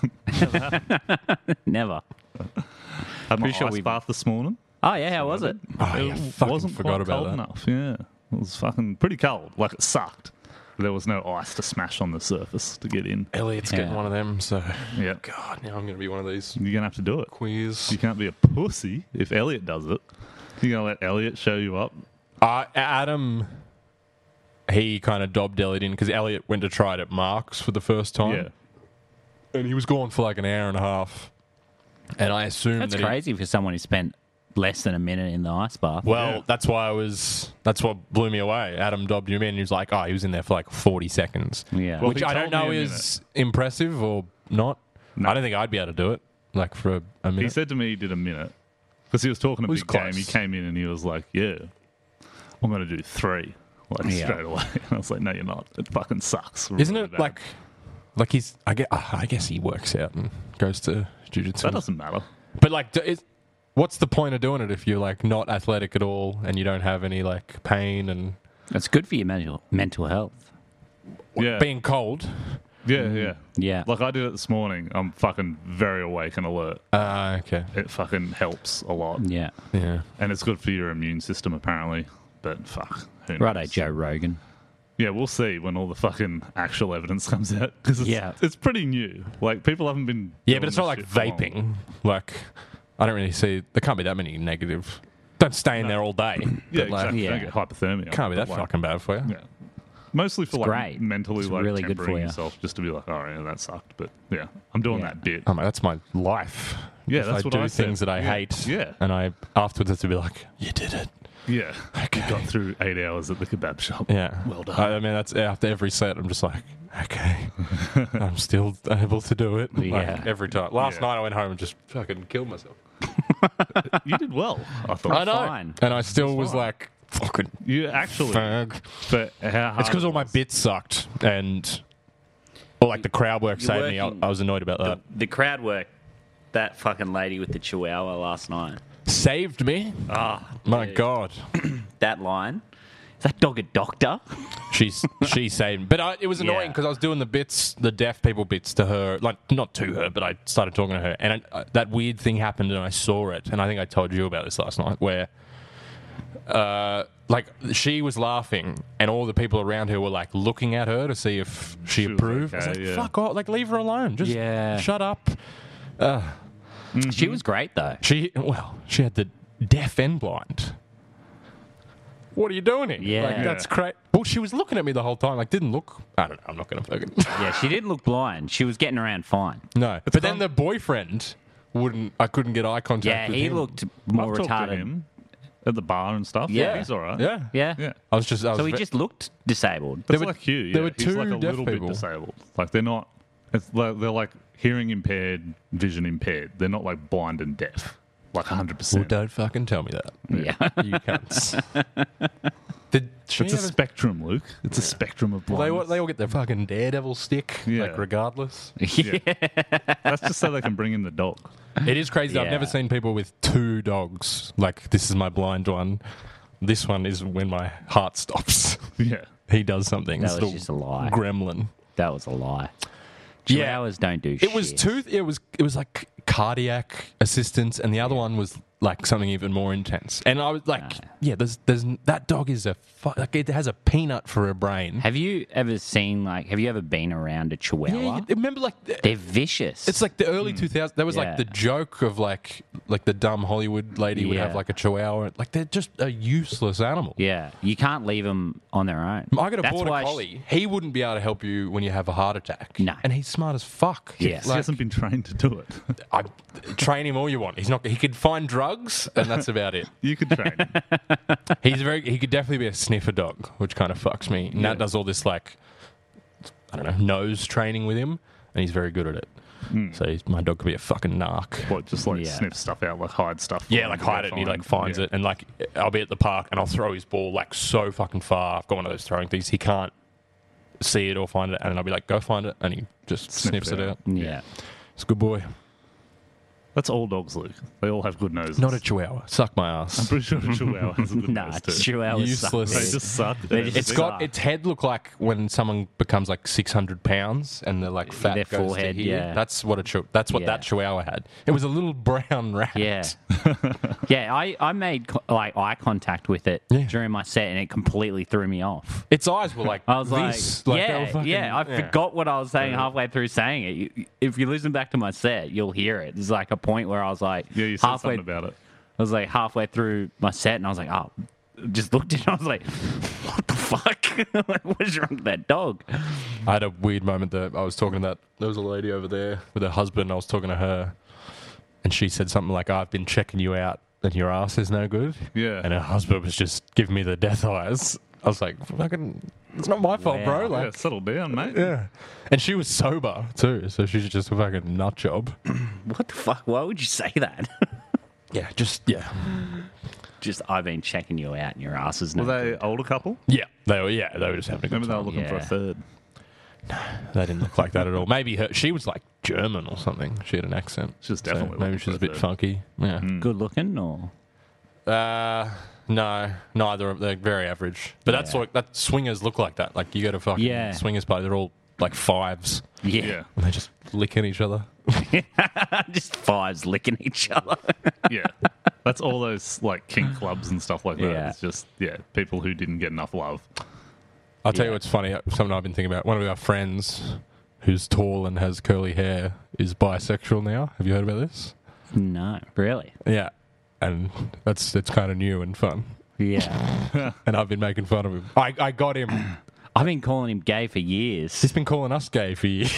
Never. Had my Pretty sure ice we've- bath this morning. Oh yeah, how was it? Oh, yeah, It fucking wasn't forgot quite about cold that. enough. Yeah. It was fucking pretty cold. Like, it sucked. There was no ice to smash on the surface to get in. Elliot's Yeah. getting one of them, so Yeah. God, now I'm going to be one of these You're going to have to do it. queers. You can't be a pussy if Elliot does it. You're going to let Elliot show you up? Uh, Adam, he kind of dobbed Elliot in because Elliot went to try it at Mark's for the first time. Yeah. And he was gone for like an hour and a half. And I assumed That's that he- crazy for someone who spent less than a minute in the ice bath. Well, Yeah. that's why I was. That's what blew me away. Adam dobbed him in. And he was like, "Oh, he was in there for like forty seconds." Yeah. Well, which he I told don't know me a is impressive or not. No. I don't think I'd be able to do it. Like for a, a minute. He said to me he did a minute because he was talking a was big game. close. He came in and he was like, "Yeah, I'm going to do three, like Yeah. straight away." And I was like, "No, you're not. It fucking sucks." Isn't really it bad." like, like he's? I guess, I guess he works out and goes to jiu-jitsu. that doesn't matter? But like, do- is, what's the point of doing it if you're like not athletic at all and you don't have any like pain and That's good for your mental mental health. Yeah, being cold? yeah, yeah. Yeah. Like I did it this morning. I'm fucking very awake and alert. Ah, okay. It fucking helps a lot, Yeah. Yeah. and it's good for your immune system apparently. But fuck, who Righto, knows? Joe Rogan. Yeah, we'll see when all the fucking actual evidence comes out because it's, Yeah. it's pretty new. Like people haven't been. Yeah, doing but it's this not like shit for long. vaping. Like, I don't really see. There can't be that many negative. Don't stay in there all day. Yeah, but, like, exactly. yeah. Don't get hypothermia. Can't be that but, like, fucking bad for you. Yeah. Mostly for It's like great. mentally It's like really good tempering for you. yourself, just to be like, oh yeah, that sucked. But yeah, I'm doing Yeah. that bit. Oh, mate, that's my life. Yeah, If that's I what do I said. things that I Yeah. hate. Yeah. And I afterwards have to be like, you did it. Yeah, Okay. you got through eight hours at the kebab shop. Yeah. Well done. I, I mean, that's after every set. I'm just like, okay, I'm still able to do it. Yeah. Like, every time. Last Yeah. night I went home and just fucking killed myself. You did well, I thought. I know. fine. And I still was fine. like, fucking You actually, fag. but how hard It's because all my it was- bits sucked and, or like the crowd work You're saved me. I, working- I was annoyed about that. The crowd work. That fucking lady with the chihuahua last night. Saved me. Ah, My God. that line. Is that dog a doctor? She's she saved me. But I, it was annoying Yeah. because I was doing the bits, the deaf people bits to her, like not to her, but I started talking to her, and I, I, that weird thing happened, and I saw it, and I think I told you about this last night, where, uh, like she was laughing, and all the people around her were like looking at her to see if she, She was approved. I was okay, like, yeah. fuck off, like leave her alone, just Yeah. shut up. She was great though. She well, she had the deaf and blind. What are you doing here? Yeah. Like, that's great. Well, she was looking at me the whole time. Like, didn't look. I don't know. I'm not going to fucking. Yeah, she didn't look blind. She was getting around fine. No. But then the boyfriend wouldn't. I couldn't get eye contact Yeah, with he him. looked I've more talked to retarded. him at the bar and stuff. Yeah. he's all right. Yeah. Yeah. yeah. I was just. I was So he ve- just looked disabled. That's were- like you. Yeah. there were He's two like a deaf little people. bit disabled. Like they're not. It's like, they're like hearing impaired, vision impaired. They're not like blind and deaf. Like hundred Well, percent. don't fucking tell me that. Yeah. You cunts. Did she It's a ever- spectrum, Luke. It's a spectrum of well, they, all- blindness. they all get their fucking daredevil stick, Yeah. like regardless. Yeah. That's just so they can bring in the dog. It is crazy. I've Yeah. never seen people with two dogs. Like, this is my blind one. This one is when my heart stops. Yeah. He does something. That This was little just a lie. Gremlin. That was a lie. Yeah. Chihuahuas don't do shit. It was two. It was. It was like cardiac assistance, and the other one was like something even more intense. And I was like, yeah, there's, there's that dog is a fu- like it has a peanut for a brain. Have you ever seen, like, have you ever been around a chihuahua? Yeah, you- remember like the- They're vicious. it's like the early two thousands. There was Yeah. like the joke of like like the dumb Hollywood lady would Yeah. have like a chihuahua. Like they're just a useless animal. yeah, you can't leave them on their own. I got a That's border why sh- collie. He wouldn't be able to help you when you have a heart attack. No. And he's smart as fuck. Yeah. He Like, hasn't been trained to do it. I train him all you want. He's not. He could find drugs, and that's about it. You could train him. He's very. He could definitely be a sniffer dog, which kind of fucks me. Nat Yeah. does all this like, I don't know, nose training with him, and he's very good at it. So he's, my dog could be a fucking narc. What, just like Yeah. sniff stuff out, like hide stuff? Yeah, like hide it, and he like finds it, and like I'll be at the park, and I'll throw his ball like so fucking far. I've got one of those throwing things. He can't see it or find it, and I'll be like, "Go find it," and he just Sniffs sniffs it it out. out. Yeah. It's a good boy. That's all dogs, Luke. They all have good noses. Not a Chihuahua. Suck my ass. I'm pretty sure a Chihuahua has a good Nah, nose too. Chihuahuas suck, Useless. They dude. just suck. They just It's It's got suck. its head look like when someone becomes like six hundred pounds and they're like fat Their goes to forehead, here. yeah. That's what a chi- that's what Yeah. that Chihuahua had. It was a little brown rat. Yeah, yeah. I, I made co- like eye contact with it Yeah. during my set, and it completely threw me off. Its eyes were like I was this. like, Like, they were yeah, fucking- yeah. I forgot what I was saying halfway through saying it. You, if you listen back to my set, you'll hear it. There's like a point where I was like, Yeah, you said halfway, something about it. I was like halfway through my set, and I was like, oh, just looked at it. I was like, what the fuck? Like, what is wrong with that dog? I had a weird moment that I was talking to that. There was a lady over there with her husband. I was talking to her, and she said something like, "I've been checking you out, and your ass is no good." Yeah. And her husband was just giving me the death eyes. I was like, "Fucking, it's not my fault, Wow. bro." Yeah, Like, settle down, mate. yeah. And she was sober too, so she's just a fucking nut job. What the fuck? Why would you say that? Yeah, just yeah, Just I've been checking you out, and your ass is no Were they good. older couple? yeah. They were yeah, they were just having a good Maybe they were time. looking for a Yeah. third. They didn't look like that at all. Maybe her, she was like German or something. She had an accent. She was So definitely maybe looking she was a for a bit third. funky. Yeah. Good looking, or Uh, no, neither. They're very average. But that's Yeah. like that. Swingers look like that. Like you go to fucking Yeah. swingers party, they're all like fives, yeah, Yeah. and they just licking each other. just fives licking each other. Yeah. That's all those like kink clubs and stuff like that. Yeah. It's just, yeah, people who didn't get enough love. I'll tell Yeah. you what's funny. Something I've been thinking about. One of our friends, who's tall and has curly hair, is bisexual now. Have you heard about this? No, really. Yeah, and that's it's kind of new and fun. Yeah, And I've been making fun of him. I, I got him. I've been calling him gay for years. He's been calling us gay for years.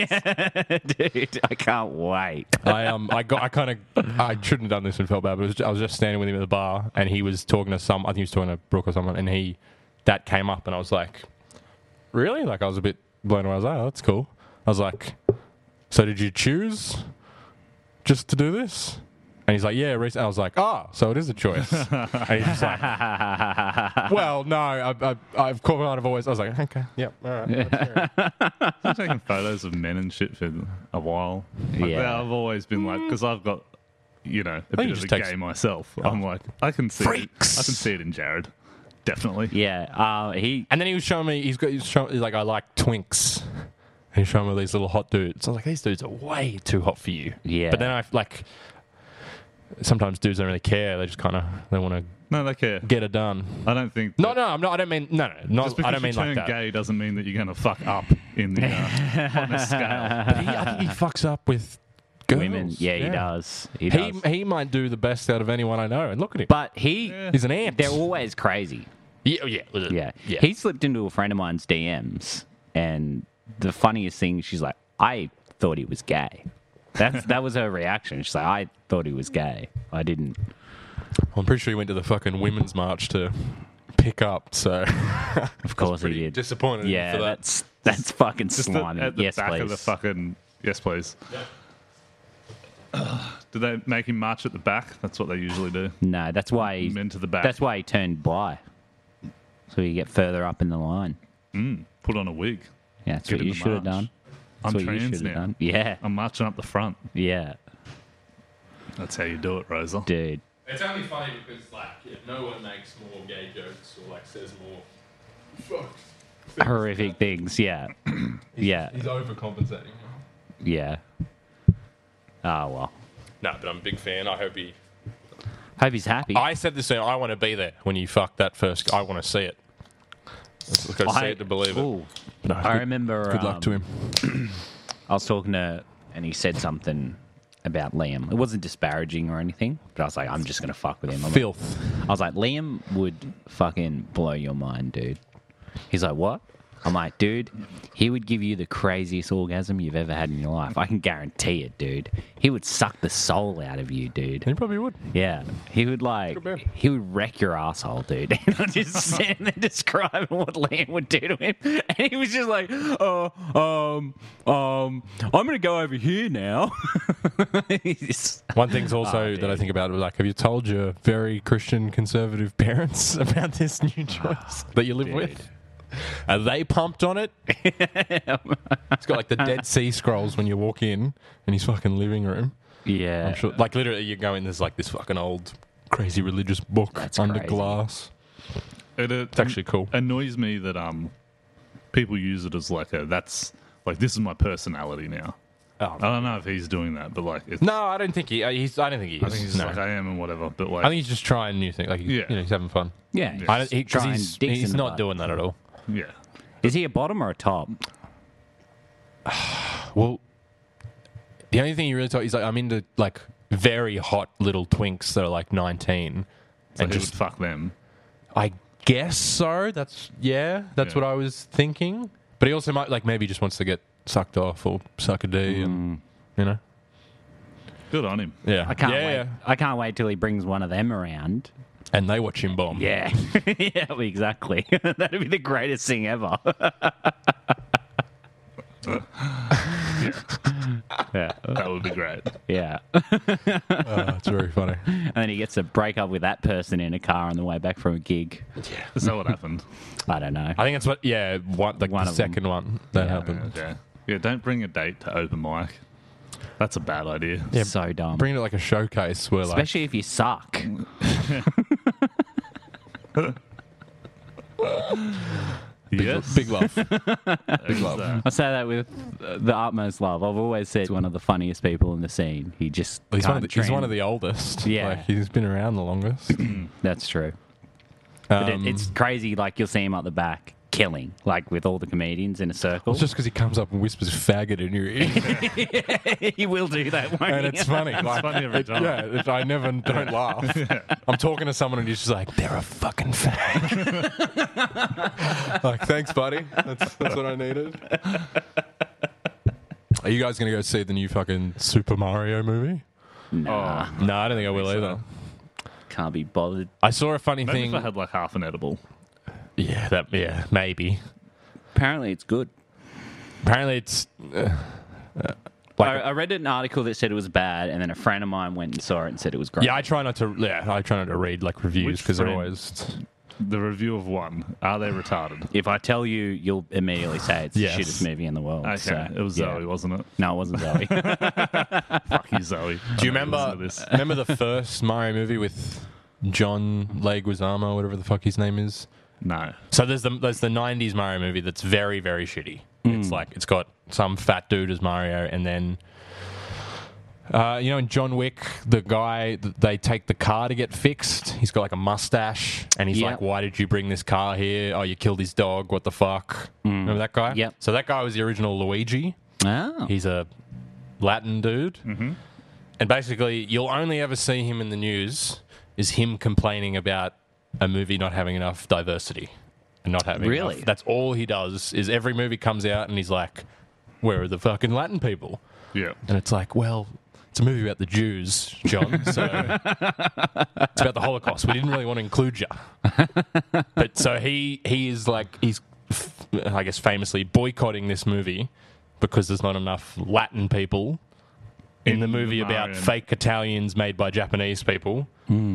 Dude, I can't wait. I um I got I kind of I shouldn't have done this and felt bad, but it was, I was just standing with him at the bar and he was talking to some I think he was talking to Brooke or someone and he that came up and I was like, really? Like I was a bit blown away. I was like, oh, that's cool. I was like, so did you choose just to do this? And he's like, yeah, recently. I was like, oh, so it is a choice. And he's just like, well, no, I, I, I've kind of always. I was like, okay, yep, all right. that's fair. I've taken photos of men and shit for a while. Like, Yeah. I've always been like, because I've got, you know, a think bit it of a just takes- gay myself. I'm like, I can see Freaks. it. I can see it in Jared. Definitely. Yeah, uh, he. And then he was showing me, he's got, he's, showing, he's like, I like twinks. And he's showing me these little hot dudes. I was like, these dudes are way too hot for you. Yeah. But then I, like, sometimes dudes don't really care. They just kind of, they want to No, they care. get it done. I don't think. No, that- no, I'm not, I don't mean, no, no, Just not, because I don't mean you turn like that. gay doesn't mean that you're going to fuck up in the uh, hotness scale. But he, I think he fucks up with girls. Women, yeah, he does. He He, does. he might do the best out of anyone I know. And look at him. But he, Yeah. He's an ant. they're always crazy. yeah, yeah, Yeah. yeah. He slipped into a friend of mine's D Ms, and the funniest thing, she's like, I thought he was gay. That's that was her reaction. She's like, I thought he was gay. I didn't. I'm pretty sure he went to the fucking women's march to pick up. So Of course he pretty did. disappointed in him Yeah, for that. that's that's fucking Just the, slimy. at the Yes, back please. of the fucking. Yes, please. Do they make him march at the back? That's what they usually do. No, that's why he, Men to the back. that's why he turned bi. So you get further up in the line. Put on a wig. Yeah, that's Get what in you the should have march. done. I'm That's what you trans should have now. done. Yeah, I'm marching up the front. yeah, That's how you do it, Rosa. dude. It's only funny because, like, if no one makes more gay jokes or, like, says more Horrific things. Yeah, yeah, he's overcompensating. yeah. Oh well. No, but I'm a big fan. I hope he. Hope he's happy. I said this. I want to be there when you fuck that first. I want to see it. Let's go see I- it to believe it. Ooh. No, I good- remember. Good luck to um, him. I was talking to, and he said something about Liam. It wasn't disparaging or anything, but I was like, I'm just gonna fuck with him. I'm like- Filth. I was like, Liam would fucking blow your mind, dude. He's like, what? I'm like, dude, he would give you the craziest orgasm you've ever had in your life. I can guarantee it, dude. He would suck the soul out of you, dude. He probably would. Yeah, he would like, Good man. he would wreck your asshole, dude. And I'm just sitting there describing what Liam would do to him, and he was just like, "Oh, um, um, I'm gonna go over here now." He's- One thing's also Oh, that I dude. think about, like, have you told your very Christian conservative parents about this new choice that you live with? Are they pumped on it? It's got like the Dead Sea Scrolls when you walk in in his fucking living room. Yeah. I'm sure, like literally, you go in. There's like this fucking old, crazy religious book That's under crazy. glass. It, uh, It's actually cool. annoys me that um people use it as like a that's like this is my personality now. Oh, I don't know if he's doing that, but like it's, no, I don't think he. Uh, he's. I don't think he is. I think he's no. like I am and whatever. But like I think he's just trying new things. Like, he's, Yeah. you know, he's having fun. Yeah. I don't, he, 'cause Trying he's dicks he's in the not butt. doing that at all. yeah, Is he a bottom or a top? Well, the only thing you really talk is like I'm into like very hot little twinks that are like nineteen, so and he just would fuck them. I guess so. That's yeah. That's Yeah. what I was thinking. But he also might like maybe just wants to get sucked off or suck a D, and you know. Good on him. Yeah, I can't yeah, wait. yeah. I can't wait till he brings one of them around. And they watch him bomb. Yeah. Yeah, exactly. That'd be the greatest thing ever. yeah. That would be great. Yeah. Oh, it's very funny. And then he gets to break up with that person in a car on the way back from a gig. Is that what happened? I don't know. I think that's what. Yeah, one like One the of them. second one that Yeah. happened. Okay. Yeah, don't bring a date to open mic. That's a bad idea. Yeah, so dumb. Bring it like a showcase where like Especially if you suck. Yes. big love. Big love. I say that with uh, the utmost love. I've always said he's one of the funniest people in the scene. He just He's can't one, of the, he's train. one of the oldest. Yeah. like, he's been around the longest. That's true. But Um, it, it's crazy. Like you'll see him up the back killing, like with all the comedians in a circle. it's just because he comes up and whispers "faggot" in your ear, he will do that, won't and he? it's funny. Like, funny every it- time. Yeah, it- I never don't laugh. I'm talking to someone and he's just like, "They're a fucking fag." Like, thanks, buddy. That's that's what I needed. Are you guys gonna go see the new fucking Super Mario movie? Nah, Oh, No, I don't think I will so. either. can't be bothered. I saw a funny maybe thing. if I had like half an edible. Yeah, that. Yeah, maybe. Apparently, it's good. Apparently, it's. Uh, uh, I, like I read an article that said it was bad, and then a friend of mine went and saw it and said it was great. yeah, I try not to. Yeah, I try not to read like reviews Which because they're friend? always. The review of one. Are they retarded? If I tell you, you'll immediately say it's Yes. the shittest movie in the world. Okay, so, it was yeah. Zoe, wasn't it? No, it wasn't Zoe. Fuck you, Zoe. Do you I know remember? listen to this. Remember the first Mario movie with John Leguizamo, whatever the fuck his name is? No. So there's the there's the nineties Mario movie that's very very shitty. Hmm. It's like it's got some fat dude as Mario, and then uh, you know in John Wick, the guy th- they take the car to get fixed. He's got like a mustache, and he's Yeah. like, "Why did you bring this car here? Oh, you killed his dog. What the fuck?" Remember that guy? Yep. So that guy was the original Luigi. oh. He's a Latin dude. Mm-hmm. And basically, you'll only ever see him in the news is him complaining about a movie not having enough diversity and not having Really? enough. That's all he does is every movie comes out and he's like, where are the fucking Latin people? Yeah. And it's like, well, it's a movie about the Jews, John. So it's about the Holocaust. We didn't really want to include you. But so he he is like, he's, f- I guess, famously boycotting this movie because there's not enough Latin people in, In the the movie about Mario. fake Italians made by Japanese people.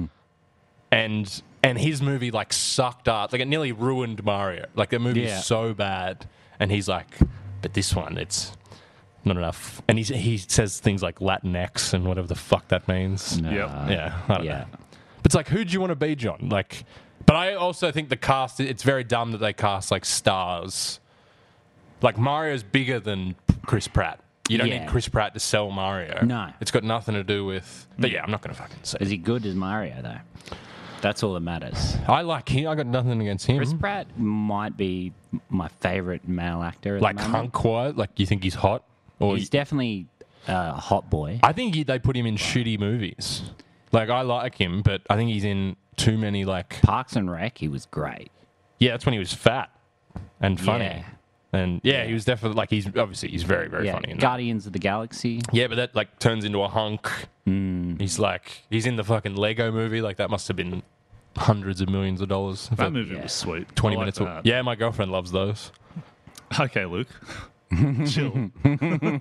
And and his movie like sucked up. Like it nearly ruined Mario. Like the movie's Yeah. so bad. And he's like, but this one, it's not enough. And he's, he says things like Latinx and whatever the fuck that means. No. Yep. Yeah, I don't yeah. know. But it's like, who do you want to be, John? Like, but I also think the cast, it's very dumb that they cast like stars. Like Mario's bigger than Chris Pratt. You don't Yeah. need Chris Pratt to sell Mario. No. It's got nothing to do with. But yeah, I'm not going to fucking say. Is he good as Mario, though? That's all that matters. I like him. I got nothing against him. Chris Pratt might be my favourite male actor. At like the moment. hunk wise, like you think he's hot, or He's definitely uh, a hot boy. I think he, they put him in shitty movies. Like I like him, but I think he's in too many. Like Parks and Rec, he was great. yeah, that's when he was fat and funny, Yeah. and yeah, Yeah. he was definitely like he's obviously he's very very Yeah, funny. In that. Guardians of the Galaxy. Yeah, but that like turns into a hunk. Hmm. He's like he's in the fucking Lego movie. Like that must have been hundreds of millions of dollars. for That movie Yeah. was sweet. Twenty I like minutes. Of, that. yeah, my girlfriend loves those. Okay, Luke. Chill.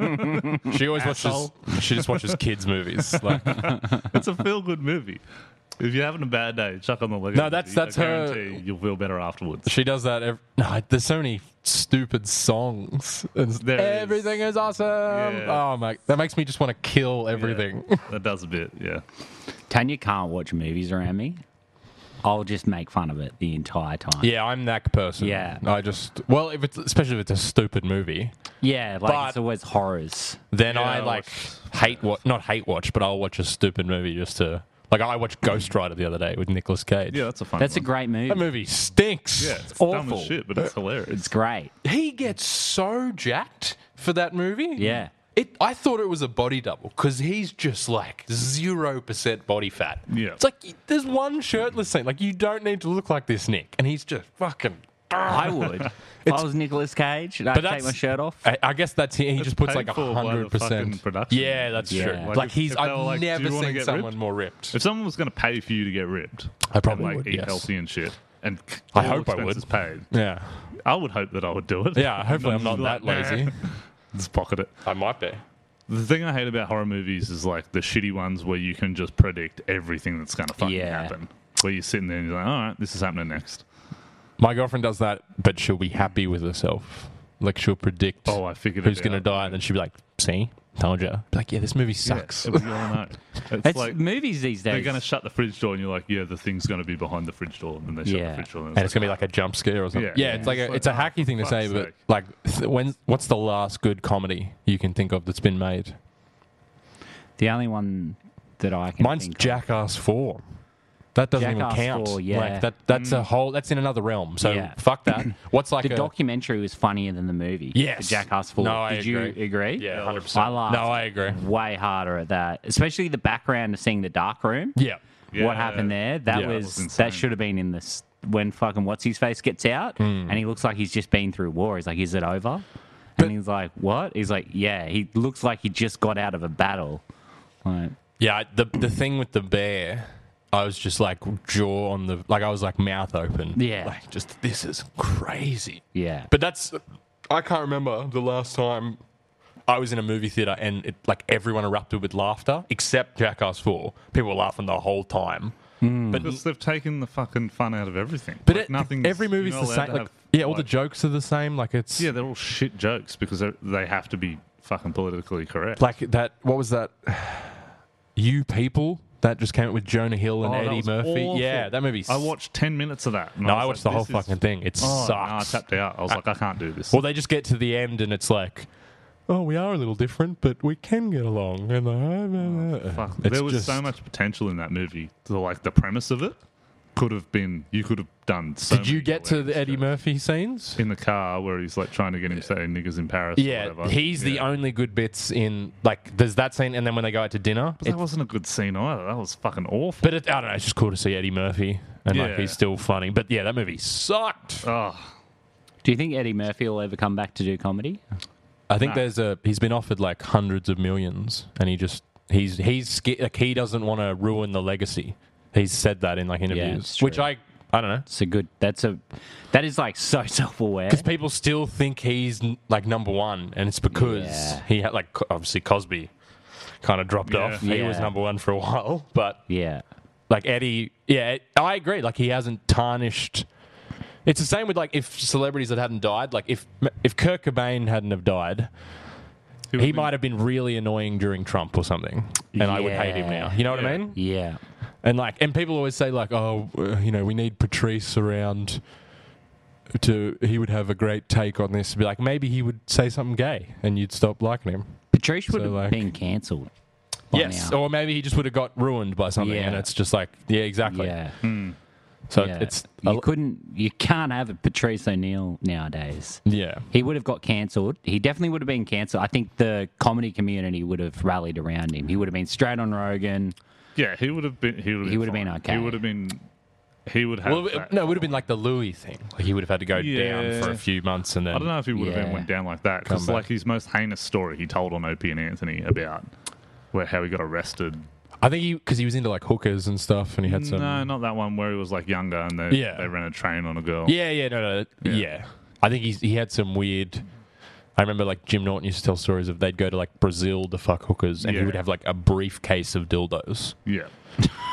She always Asshole. watches. She just watches kids movies. Like It's a feel good movie. If you're having a bad day, chuck on the Lego. No, that's- movie. that's I her- guarantee You'll feel better afterwards. She does that. Every, no, there's so many stupid songs. And There is. everything is, awesome. Yeah. Oh my, that makes me just want to kill everything. That does a bit, yeah. Tanya can't watch movies around me. I'll just make fun of it the entire time. Yeah, I'm that person. Yeah. I just well, if it's especially if it's a stupid movie, Yeah, like But- it's always horrors. then Yeah, I I like watched- hate what not hate watch, but I'll watch a stupid movie just to like. I watched Ghost Rider the other day with Nicolas Cage. Yeah, that's a fun That's a one. great movie. That movie stinks. Yeah, it's awful. dumb as shit, but it's hilarious. It's great. He gets so jacked for that movie. Yeah. It, I thought it was a body double because he's just like zero percent body fat. Yeah. It's like there's one shirtless scene. Like you don't need to look like this, Nick, and he's just fucking. I would. If I was Nicolas Cage and I'd But take that's- my shirt off. I, I guess that's he. He just puts paid like a for by the hundred fucking percent production. Yeah, that's Yeah. true. Like, Like, if- he's. if they were I've like, "Do never you wanna seen get someone ripped?" more ripped. If someone was going to pay for you to get ripped, I probably and, like, would, eat yes. healthy and shit, and I all hope I would. expenses paid, Yeah, I would hope that I would do it. yeah. Hopefully, I'm not that Like, lazy. nah. Just pocket it. I might be. The thing I hate about horror movies is like the shitty ones where you can just predict everything that's going to fucking Yeah. happen. Where you're sitting there and you're like, all right, this is happening next. My girlfriend does that, but she'll be happy with herself. Like she'll predict Oh, I figured who's it going to out. die, and then she'll be like, "See, told you." Be like, yeah, this movie sucks. Yeah, we all know. It's, It's like movies these days. they're going to shut the fridge door and you're like, yeah, the thing's going to be behind the fridge door. And then they shut Yeah. the fridge door. And it's gonna be like a jump scare or something. Yeah. Yeah, Yeah. it's like a, It's like, it's a oh, hacky thing to fuck's say, but sake. like, th- when what's the last good comedy you can think of that's been made? the only one that I can Mine's think of. Jackass Four. That doesn't Jackass even count. four, yeah. Like that. That's a whole. That's in another realm. So Yeah. fuck that. What's like The a documentary was funnier than the movie. Yes. The Jackass four. No, I Did agree. you agree? Yeah, hundred I percent. laughed. No, I agree. Way harder at that, especially the background of seeing the dark room. Yeah. Yeah. What happened there? That Yeah, that was, was insane. that should have been in this when fucking what's his face gets out Hmm. and he looks like he's just been through war. He's like, "Is it over?" And he's like, "What?" He's like, "Yeah." He looks like he just got out of a battle. Like, Yeah. The the thing with the bear, I was just like jaw on the like I was like mouth open. Yeah. Like just this is crazy. yeah. But that's I can't remember the last time I was in a movie theater and it, like everyone erupted with laughter except Jackass Four. People were laughing the whole time. But Because they've taken the fucking fun out of everything. but like, it, nothing's- every movie's you're the not same. allowed to Like, have, yeah, all the like- jokes are the same. Like it's Yeah, they're all shit jokes because they're- they have to be fucking politically correct. like that. What was that? You People that just came out with Jonah Hill and Oh, that Eddie was Murphy. awful. Yeah, that movie. I watched ten minutes of that. and No, was I like, watched the whole this is- fucking thing. It Oh, no, I sucks. tapped out. I was like, I can't do this. Well, they just get to the end and it's like, oh, we are a little different, but we can get along. And uh, Fuck. it's There was just- so much potential in that movie. The, like the premise of it could have been. You could have done. So Did you many get to the hilarious Eddie jokes. Murphy scenes? in the car where he's like trying to get him to say niggas in Paris? or Yeah, whatever. he's the Yeah. only good bits in like. There's that scene, and then when they go out to dinner, But it- that wasn't a good scene either. That was fucking awful. but it, I don't know. It's just cool to see Eddie Murphy, and like Yeah. he's still funny. But yeah, that movie sucked. Oh, Do you think Eddie Murphy will ever come back to do comedy? I think No. there's a. He's been offered like hundreds of millions, and he just he's he's sca- like he doesn't want to ruin the legacy. He's said that in like interviews, it's which true. I I don't know. It's a good. That's a. That is like so self-aware. Because people still think he's n- like number one, and it's because Yeah. he had like co- obviously Cosby kind of dropped Yeah. off. He was Yeah. number one for a while, but Yeah. like Eddie, yeah, I agree. Like he hasn't tarnished. It's the same with like if celebrities that hadn't died. Like if if Kurt Cobain hadn't have died, would've he been- might have been really annoying during Trump or something, and I would hate him now. You know what Yeah. I mean? Yeah. And like, and people always say like, oh, uh, you know, we need Patrice around to. He would have a great take on this. Be like, maybe he would say something gay, and you'd stop liking him. Patrice would So, have like- been cancelled. by Yes, now. or maybe he just would have got ruined by something, Yeah. and it's just like, yeah, exactly. Yeah. So yeah. it's you couldn't. You can't have a Patrice O'Neill nowadays. yeah. He would have got cancelled. He definitely would have been cancelled. I think the comedy community would have rallied around him. He would have been straight on Rogan. Yeah, he would have been. He would have He been, would have been fine. okay. He would have been. He would have. Well, it- that- no, it would have been like the Louis thing. Like he would have had to go down Yeah. for a few months, and then I don't know if he would have Yeah. been went down like that because Come like back. his most heinous story he told on Opie and Anthony about where how he got arrested. I think he because he was into like hookers and stuff, and he had some. No, not that one where he was like younger and they Yeah. they ran a train on a girl. Yeah, yeah, no, no, yeah. Yeah. I think he's, he had some weird. I remember like Jim Norton used to tell stories of they'd go to like Brazil to fuck hookers, and he Yeah. would have like a briefcase of dildos. Yeah.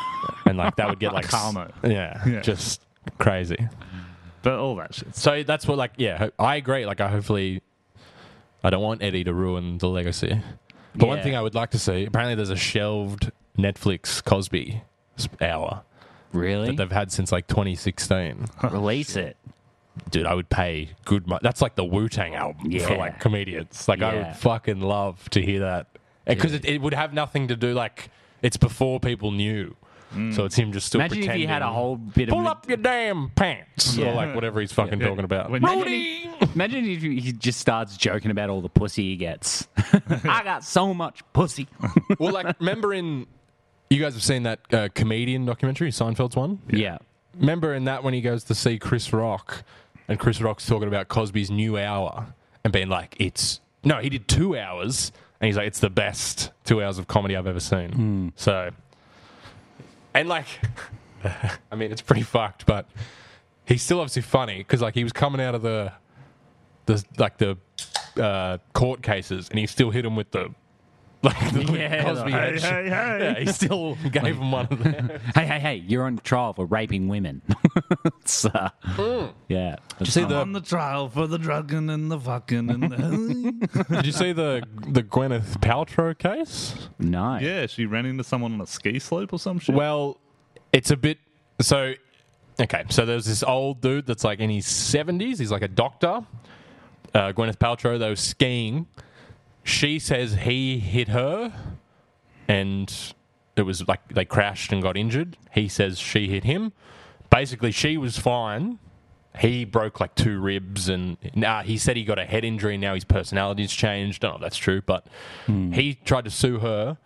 and like that would get like Carno. yeah, Yeah. just crazy. But all that shit. So that's what like yeah, ho- I agree. Like I hopefully I don't want Eddie to ruin the legacy. But one Yeah. thing I would like to see, apparently there's a shelved Netflix Cosby hour Really? that they've had since like twenty sixteen. Release it. Dude, I would pay good money. That's like the Wu-Tang album for Yeah. like comedians. Like I Yeah. would fucking love to hear that. Because it, it would have nothing to do, like, it's before people knew. So it's him just still Imagine pretending. if you had a whole bit of. Pull up your damn pants. Yeah. Or like whatever he's fucking Yeah. talking about. When- Rudy! Imagine if he just starts joking about all the pussy he gets. I got so much pussy. Well, like, remember in... You guys have seen that uh, comedian documentary, Seinfeld's one? Yeah. Remember in that when he goes to see Chris Rock, and Chris Rock's talking about Cosby's new hour, and being like, it's... No, he did two hours, and he's like, it's the best two hours of comedy I've ever seen. So... And, like... I mean, it's pretty fucked, but he's still obviously funny, because, like, he was coming out of the... the like, the uh, court cases, and he still hit him with the... Like, the Yeah, Cosby the- head. Hey, hey, hey. Yeah, he still gave him one of them. Hey, hey, hey! You're on trial for raping women. It's, uh, Yeah. Did you see I'm the on the trial for the drugging and the fucking and the... Did you see the the Gwyneth Paltrow case? No. Yeah, she ran into someone on a ski slope or some shit. Well, it's a bit so. Okay, so there's this old dude that's like in his seventies. He's like a doctor. Uh, Gwyneth Paltrow, they were skiing. She says he hit her, and it was like they crashed and got injured. He says she hit him. Basically, she was fine. He broke like two ribs, and nah, he said he got a head injury. Now his personality's changed. I don't know if that's true, but he tried to sue her.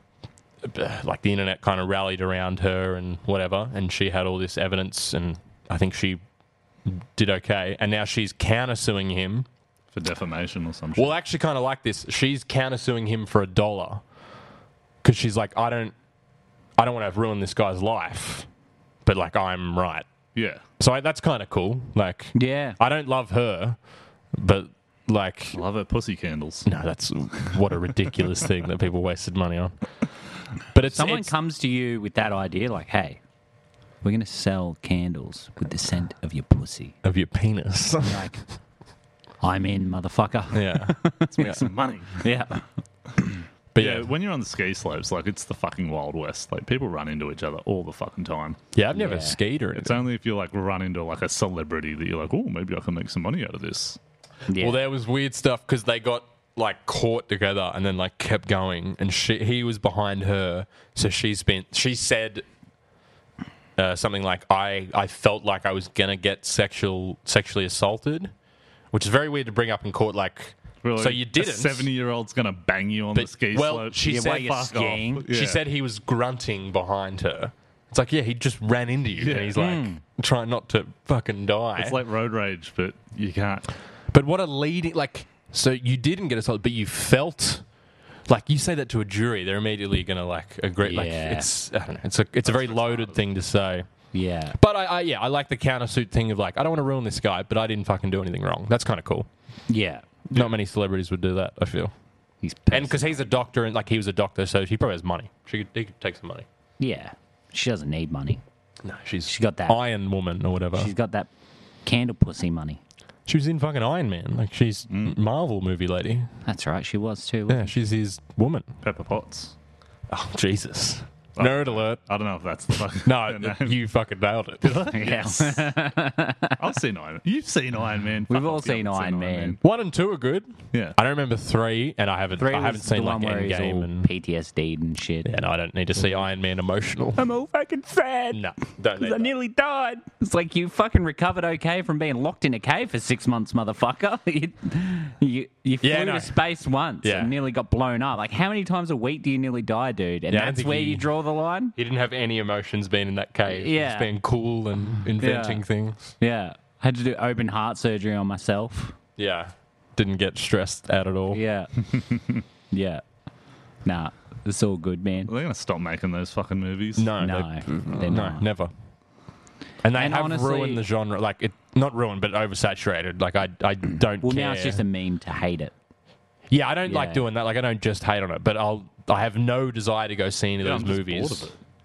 Like the internet kind of rallied around her and whatever, and she had all this evidence, and I think she did okay. And now she's countersuing him. for defamation or some shit. Well, actually, kind of like this. She's countersuing him for a dollar because she's like, I don't, I don't want to ruin this guy's life, but like I'm right. Yeah. So I, that's kind of cool. Like, Yeah. I don't love her, but like, Love her pussy candles. no, that's what a ridiculous thing that people wasted money on. But it's Someone it's, comes to you with that idea, like, hey, we're going to sell candles with the scent of your pussy. of your penis. You're like, I'm in, motherfucker. yeah, Let's make some money. Yeah. but Yeah, yeah, when you're on the ski slopes, like it's the fucking Wild West. Like people run into each other all the fucking time. yeah. I've never Yeah. skied or It's anything. only if you like run into like a celebrity that you're like, oh, maybe I can make some money out of this. Yeah. Well, there was weird stuff because they got like caught together and then like kept going, and she he was behind her, so she's been she said uh, something like I I felt like I was gonna get sexual sexually assaulted, which is very weird to bring up in court. Like, Really, so you didn't. A seventy-year-old's gonna bang you on But- the ski well, slope. she Yeah, said while you're Fuck skiing. off. she Yeah. said he was grunting behind her. It's like, yeah, he just ran into you, Yeah. and he's like trying not to fucking die. it's like road rage, but you can't. But what a leading, like, so you didn't get assaulted, but you felt, like, you say that to a jury, they're immediately going to, like, agree. Like, Yeah. it's, I don't know, it's a, it's a very loaded thing to say. Yeah. But, I, I yeah, I like the countersuit thing of, like, I don't want to ruin this guy, but I didn't fucking do anything wrong. That's kind of cool. Yeah. Not many celebrities would do that, I feel. He's And because he's a doctor, and, like, he was a doctor, so he probably has money. She could, he could take some money. Yeah. She doesn't need money. No, she's She's got that. Iron Woman or whatever. She's got that candle pussy money. She was in fucking Iron Man. Like, she's Marvel movie lady. That's right. She was too. Yeah, she's his woman. Pepper Potts. Oh, Jesus. Nerd alert. I don't know if that's the fucking No, name. you fucking nailed it. Yes. I've seen Iron Man. You've seen Iron Man. We've Fuck all off, you seen haven't Iron Man. One and two are good. Yeah. I don't remember three, and I haven't. Three I haven't was seen the like one where he's Endgame all and. P T S D'd and shit. Yeah, no, I don't need to see Iron Man emotional. I'm all fucking sad. No, don't need I that. nearly died. It's like you fucking recovered okay from being locked in a cave for six months, motherfucker. you, you, you flew Yeah, no. to space once Yeah. and nearly got blown up. Like, how many times a week do you nearly die, dude? And Yeah, I don't that's think where he- you draw the line? He didn't have any emotions being in that cave. He was Yeah. just being cool and inventing Yeah. things. Yeah. I had to do open heart surgery on myself. Yeah, didn't get stressed out at all. Yeah. yeah. Nah, it's all good, man. Are they going to stop making those fucking movies? No, No, they- they're no, not. never. And they And have honestly- ruined the genre. Like it, not ruined, but oversaturated. Like I, I don't. Well, care. now it's just a meme to hate it. Yeah, I don't like Yeah. doing that. Like I don't just hate on it, but I'll. I have no desire to go see any of Yeah, those I'm just movies. bored of it.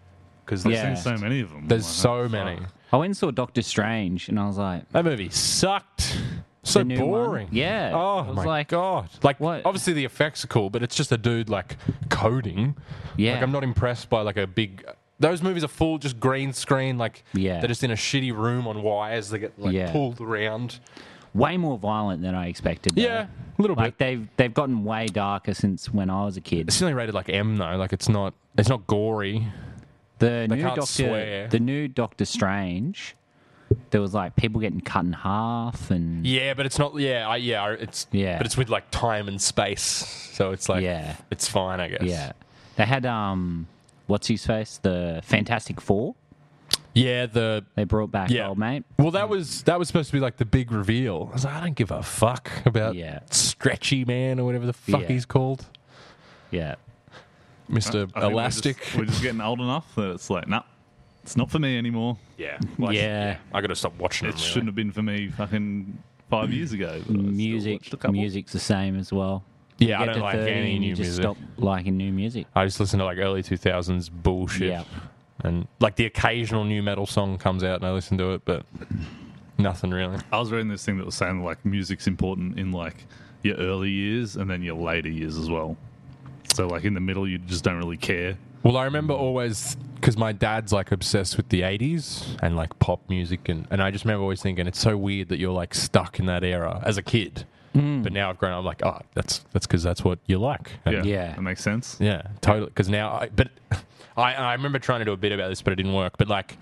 because I've Yeah. seen so many of them. there's Like, so oh, many. fuck. I went and saw Doctor Strange, and I was like, That movie sucked. So The new one? boring. Yeah. Oh I was my like, god. Like, what? obviously the effects are cool, but it's just a dude like coding. yeah. Like, I'm not impressed by like a big. Those movies are full just green screen. Like, Yeah. they're just in a shitty room on wires. They get like Yeah. pulled around. Way more violent than I expected. Though. Yeah, a little Like bit. they've they've gotten way darker since when I was a kid. It's only rated like M though. Like, it's not. It's not gory. The They new can't Doctor, swear. the new Doctor Strange, there was like people getting cut in half, and Yeah, but it's not. Yeah, I, yeah. It's Yeah. But it's with like time and space, so it's like Yeah. it's fine, I guess. yeah, they had um, what's his face, the Fantastic Four. Yeah. The They brought back Yeah. old mate. well, that was that was supposed to be like the big reveal. I was like, I don't give a fuck about Yeah. Stretchy Man or whatever the fuck Yeah. he's called, Yeah, Mister I think Elastic. We're just, we're just getting old enough that it's like, nah, it's not for me anymore. Yeah. Yeah. I got to stop watching It them. shouldn't have been for me fucking five years ago. but I still music, watched a couple. music's the same as well. Yeah, I Get don't to like thirty any and new you just music. stop liking new music. I just listen to like early two thousands bullshit. Yeah. And like the occasional new metal song comes out and I listen to it, but nothing really. I was reading this thing that was saying like music's important in like your early years and then your later years as well. So like in the middle, you just don't really care. Well, I remember always, because my dad's like obsessed with the eighties and like pop music. And, and I just remember always thinking it's so weird that you're like stuck in that era as a kid. But now I've grown up, I'm like, oh, that's that's because that's what you like. And Yeah, Yeah. that makes sense. Yeah, totally. Because now, I, but I, I remember trying to do a bit about this, but it didn't work. But like,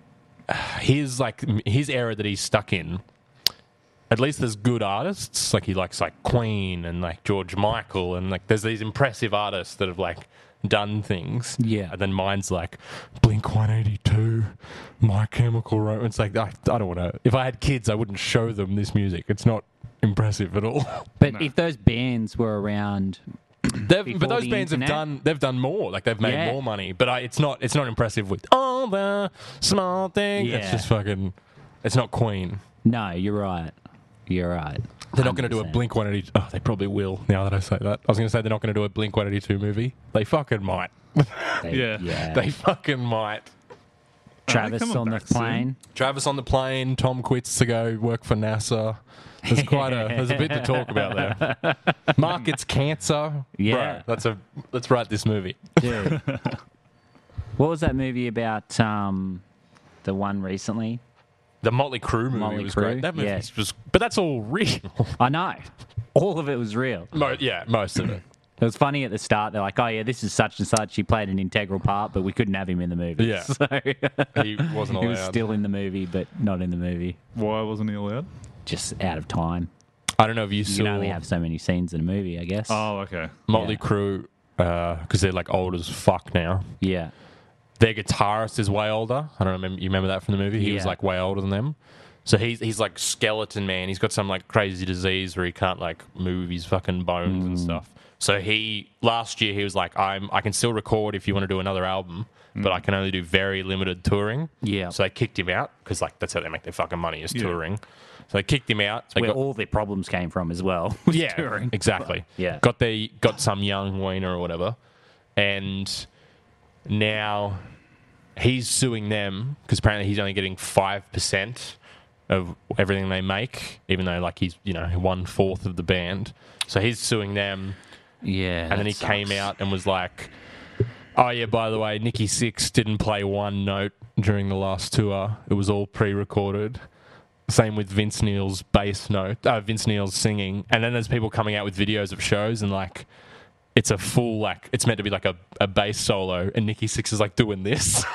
his like his era that he's stuck in. At least there's good artists. Like he likes like Queen and like George Michael, and like there's these impressive artists that have like done things. Yeah. And then mine's like Blink one eighty-two, My Chemical Romance. It's like I, I don't want to. If I had kids, I wouldn't show them this music. It's not impressive at all. But No. if those bands were around, They've, Before but those the bands internet? have done they've done more. Like they've made Yeah. more money. But I, it's not it's not impressive with all the small things. It's Yeah. just fucking. It's not Queen. no, you're right. You're right. They're not going to do a one hundred percent. Blink one eighty-two. Oh, they probably will. Now that I say that, I was going to say they're not going to do a Blink one eighty-two movie. They fucking might. They- Yeah. yeah. They fucking might. Travis coming on the back soon. plane. Travis on the plane. Tom quits to go work for NASA. There's quite a there's a bit to talk about there. Mark gets cancer. Yeah. Bro, that's a let's write this movie. Dude. What was that movie about? Um, the one recently. The Motley Crue movie Motley was Crue? great. That movie Yeah. was, but that's all real. I know. All of it was real. Mo- yeah, most of it. It was funny at the start. They're like, "Oh yeah, this is such and such. He played an integral part, but we couldn't have him in the movie." Yeah. So He wasn't he was allowed. still in the movie, but not in the movie. Why wasn't he allowed? Just out of time. I don't know if you You saw can only have so many scenes in a movie, I guess. Oh, okay. Motley Yeah. Crue because they're like old as fuck now. Yeah. Their guitarist is way older. I don't remember. You remember that from the movie? He was Yeah. like way older than them. So he's he's like skeleton man. He's got some like crazy disease where he can't like move his fucking bones Mm. and stuff. So he last year he was like, I'm I can still record if you want to do another album, but I can only do very limited touring. Yeah. So they kicked him out because like that's how they make their fucking money is Yeah. touring. So they kicked him out. They Where got- all their problems came from as well. was yeah, touring. exactly. Yeah. got the got some young wiener or whatever, and now he's suing them because apparently he's only getting five percent of everything they make, even though like he's you know one fourth of the band. So he's suing them, Yeah. and then he that came sucks. out and was like, "Oh yeah, by the way, Nikki Sixx didn't play one note during the last tour. It was all pre-recorded." Same with Vince Neil's bass note, uh, Vince Neil's singing, and then there's people coming out with videos of shows and like, it's a full like it's meant to be like a, a bass solo, and Nikki Sixx is like doing this, so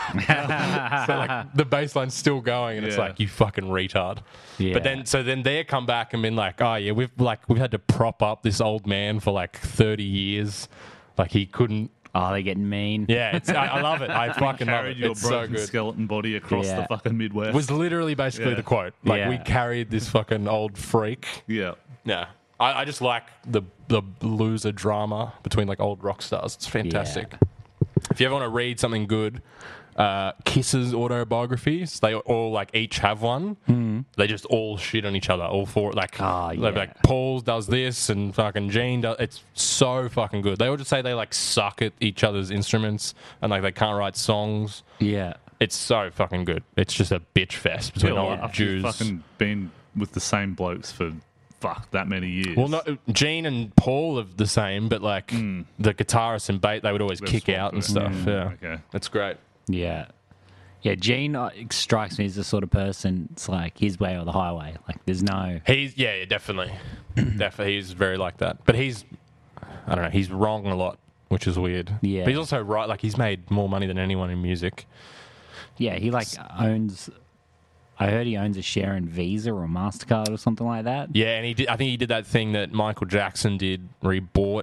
like the bass line's still going, and it's Yeah. like you fucking retard. Yeah. But then so then they come back and been like, oh yeah, we've like we've had to prop up this old man for like thirty years, like he couldn't. Oh, they're getting mean. Yeah, it's, I, I love it. I fucking love Carried it. your It's so broken good. skeleton body across Yeah. the fucking Midwest. Was literally basically Yeah. the quote. Like Yeah. we carried this fucking old freak. yeah. Yeah, I, I just like the the loser drama between like old rock stars. It's fantastic. If you ever want to read something good, uh, Kiss's autobiographies, they all like each have one, Mm-hmm. They just all shit on each other, all four. Like, Oh, they'd yeah. be like Paul does this and fucking Gene does. It's so fucking good. They all just say they like suck at each other's instruments and like they can't write songs. Yeah. It's so fucking good. It's just a bitch fest between Yeah, all well, after Jews. you've fucking been with the same blokes for fuck that many years. Well, no, Gene and Paul are the same, but like the guitarist and Bate, they would always They've kick swapped out and it. stuff. Mm. Yeah, Okay. that's great. Yeah. Yeah, Gene uh, strikes me as the sort of person, it's like his way or the highway. Like, there's no... He's yeah, yeah definitely, definitely. He's very like that. But he's, I don't know, he's wrong a lot, which is weird. Yeah. But he's also right. Like he's made more money than anyone in music. Yeah, he, like, owns... I heard he owns a share in Visa or MasterCard or something like that. Yeah, and he did. I think he did that thing that Michael Jackson did, where he bought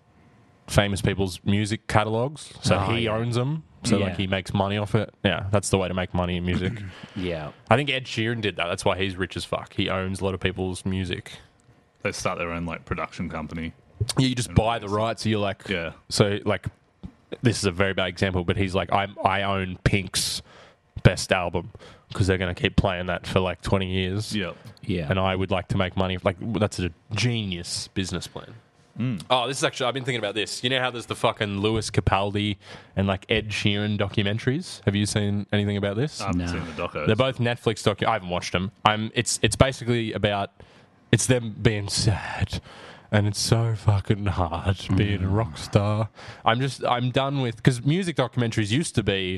famous people's music catalogs, so Oh, he yeah. owns them. So Yeah. like he makes money off it. Yeah, that's the way to make money in music. Yeah. I think Ed Sheeran did that. That's why he's rich as fuck. He owns a lot of people's music. They start their own like production company. Yeah, you just buy the rights. So you're like, Yeah. So like, this is a very bad example, but he's like, I I own Pink's best album because they're going to keep playing that for like twenty years. Yep. Yeah. And I would like to make money. Like that's a genius business plan. Oh, this is actually, I've been thinking about this. You know how there's the fucking Lewis Capaldi and like Ed Sheeran documentaries? Have you seen anything about this? I haven't No. seen the docos. They're both Netflix docu. I haven't watched them. I'm. It's it's basically about it's them being sad, and it's so fucking hard being a rock star. I'm just I'm done with because music documentaries used to be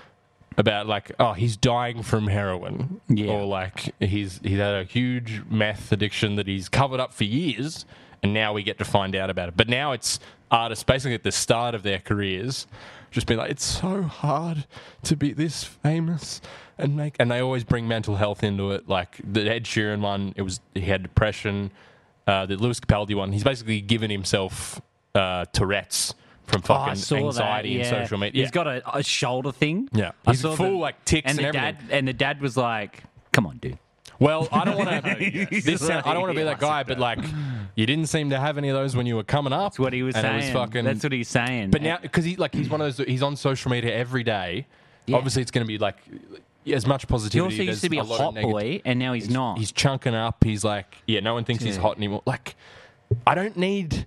about like oh he's dying from heroin Yeah. or like he's he's had a huge meth addiction that he's covered up for years, and now we get to find out about it. But now it's artists basically at the start of their careers just being like, it's so hard to be this famous and make, and they always bring mental health into it. Like the Ed Sheeran one, it was he had depression. Uh, the Lewis Capaldi one, he's basically given himself uh, Tourette's from Oh, I fucking saw anxiety that, and yeah. social media. He's got a, a shoulder thing. Yeah. I He's saw full, the- like, tics and and the everything. dad and the dad was like, "Come on, dude." Well, I don't want to. This sound, I don't want to be that guy, Classic but dad. like, you didn't seem to have any of those when you were coming up. That's what he was and saying. It was fucking, That's what he's saying. But now, because he like he's one of those. He's on social media every day. Yeah. Obviously, it's going to be like as much he positivity. also used as to be a lot of hot negative- boy, and now he's, not. He's chunking up. He's like, yeah, no one thinks he's Dude. hot anymore. Like, I don't need.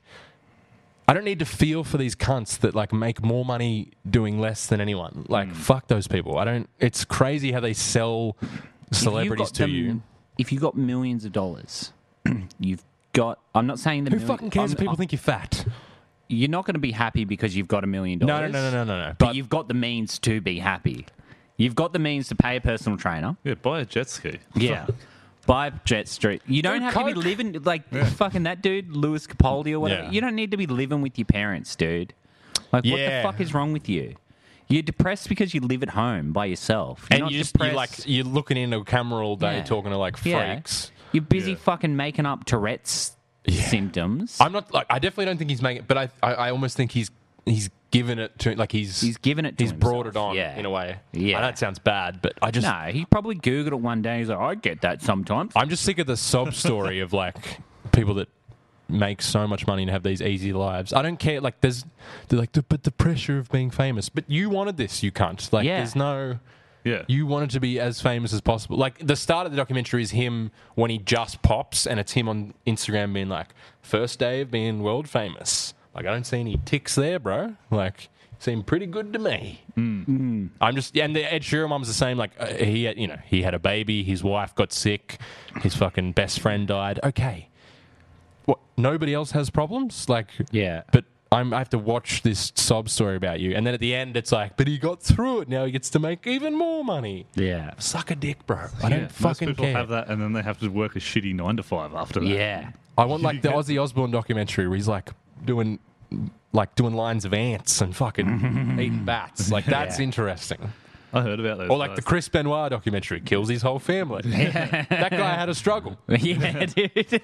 I don't need to feel for these cunts that like make more money doing less than anyone. Like, Hmm. fuck those people. I don't. It's crazy how they sell celebrities to them, you. If you got millions of dollars, you've got. I'm not saying the. Who mil- fucking cares I'm- if people I'm- think you're fat? You're not going to be happy because you've got a million No, no, dollars. no, no, no, no, no. But you've got the means to be happy. You've got the means to pay a personal trainer. Yeah, buy a jet ski. Yeah. Buy Jet Street. You don't Dude, have to be Coke. living like fucking that dude, Lewis Capaldi or whatever. Yeah. You don't need to be living with your parents, dude. Like, what Yeah. the fuck is wrong with you? You're depressed because you live at home by yourself. You're and not you just you depressed- like you're looking into a camera all day Yeah. talking to like Yeah. freaks. You're busy Yeah. fucking making up Tourette's symptoms. I'm not like I definitely don't think he's making, but I, I I almost think he's he's given it to like he's He's given it to he's brought himself. it on Yeah. in a way. Yeah. I know it sounds bad, but I just No, he probably Googled it one day. He's like, I get that sometimes. I'm just sick of the sob story of like people that make so much money and have these easy lives. I don't care. Like there's they're like, but the pressure of being famous. But you wanted this, you cunt. Like Yeah. there's no. Yeah. You wanted to be as famous as possible. Like the start of the documentary is him when he just pops, and it's him on Instagram being like, first day of being world famous. Like I don't see any ticks there, bro. Like seemed pretty good to me. Mm. I'm just and the Ed Sheeran one was the same. Like uh, he had, you know, he had a baby, his wife got sick, his fucking best friend died. Okay, what? Nobody else has problems. Like Yeah. but. I'm, I have to watch this sob story about you, and then at the end, it's like, but he got through it. Now he gets to make even more money. Yeah. Suck a dick, bro. I Yeah, don't most fucking people care. have that, and then they have to work a shitty nine to five after that. Yeah. I want like the Ozzy Osbourne documentary where he's like doing, like doing lines of ants and fucking eating bats. Like that's Yeah. interesting. I heard about those. Or like the guys. Chris Benoit documentary, kills his whole family. That guy had a struggle. Yeah, dude.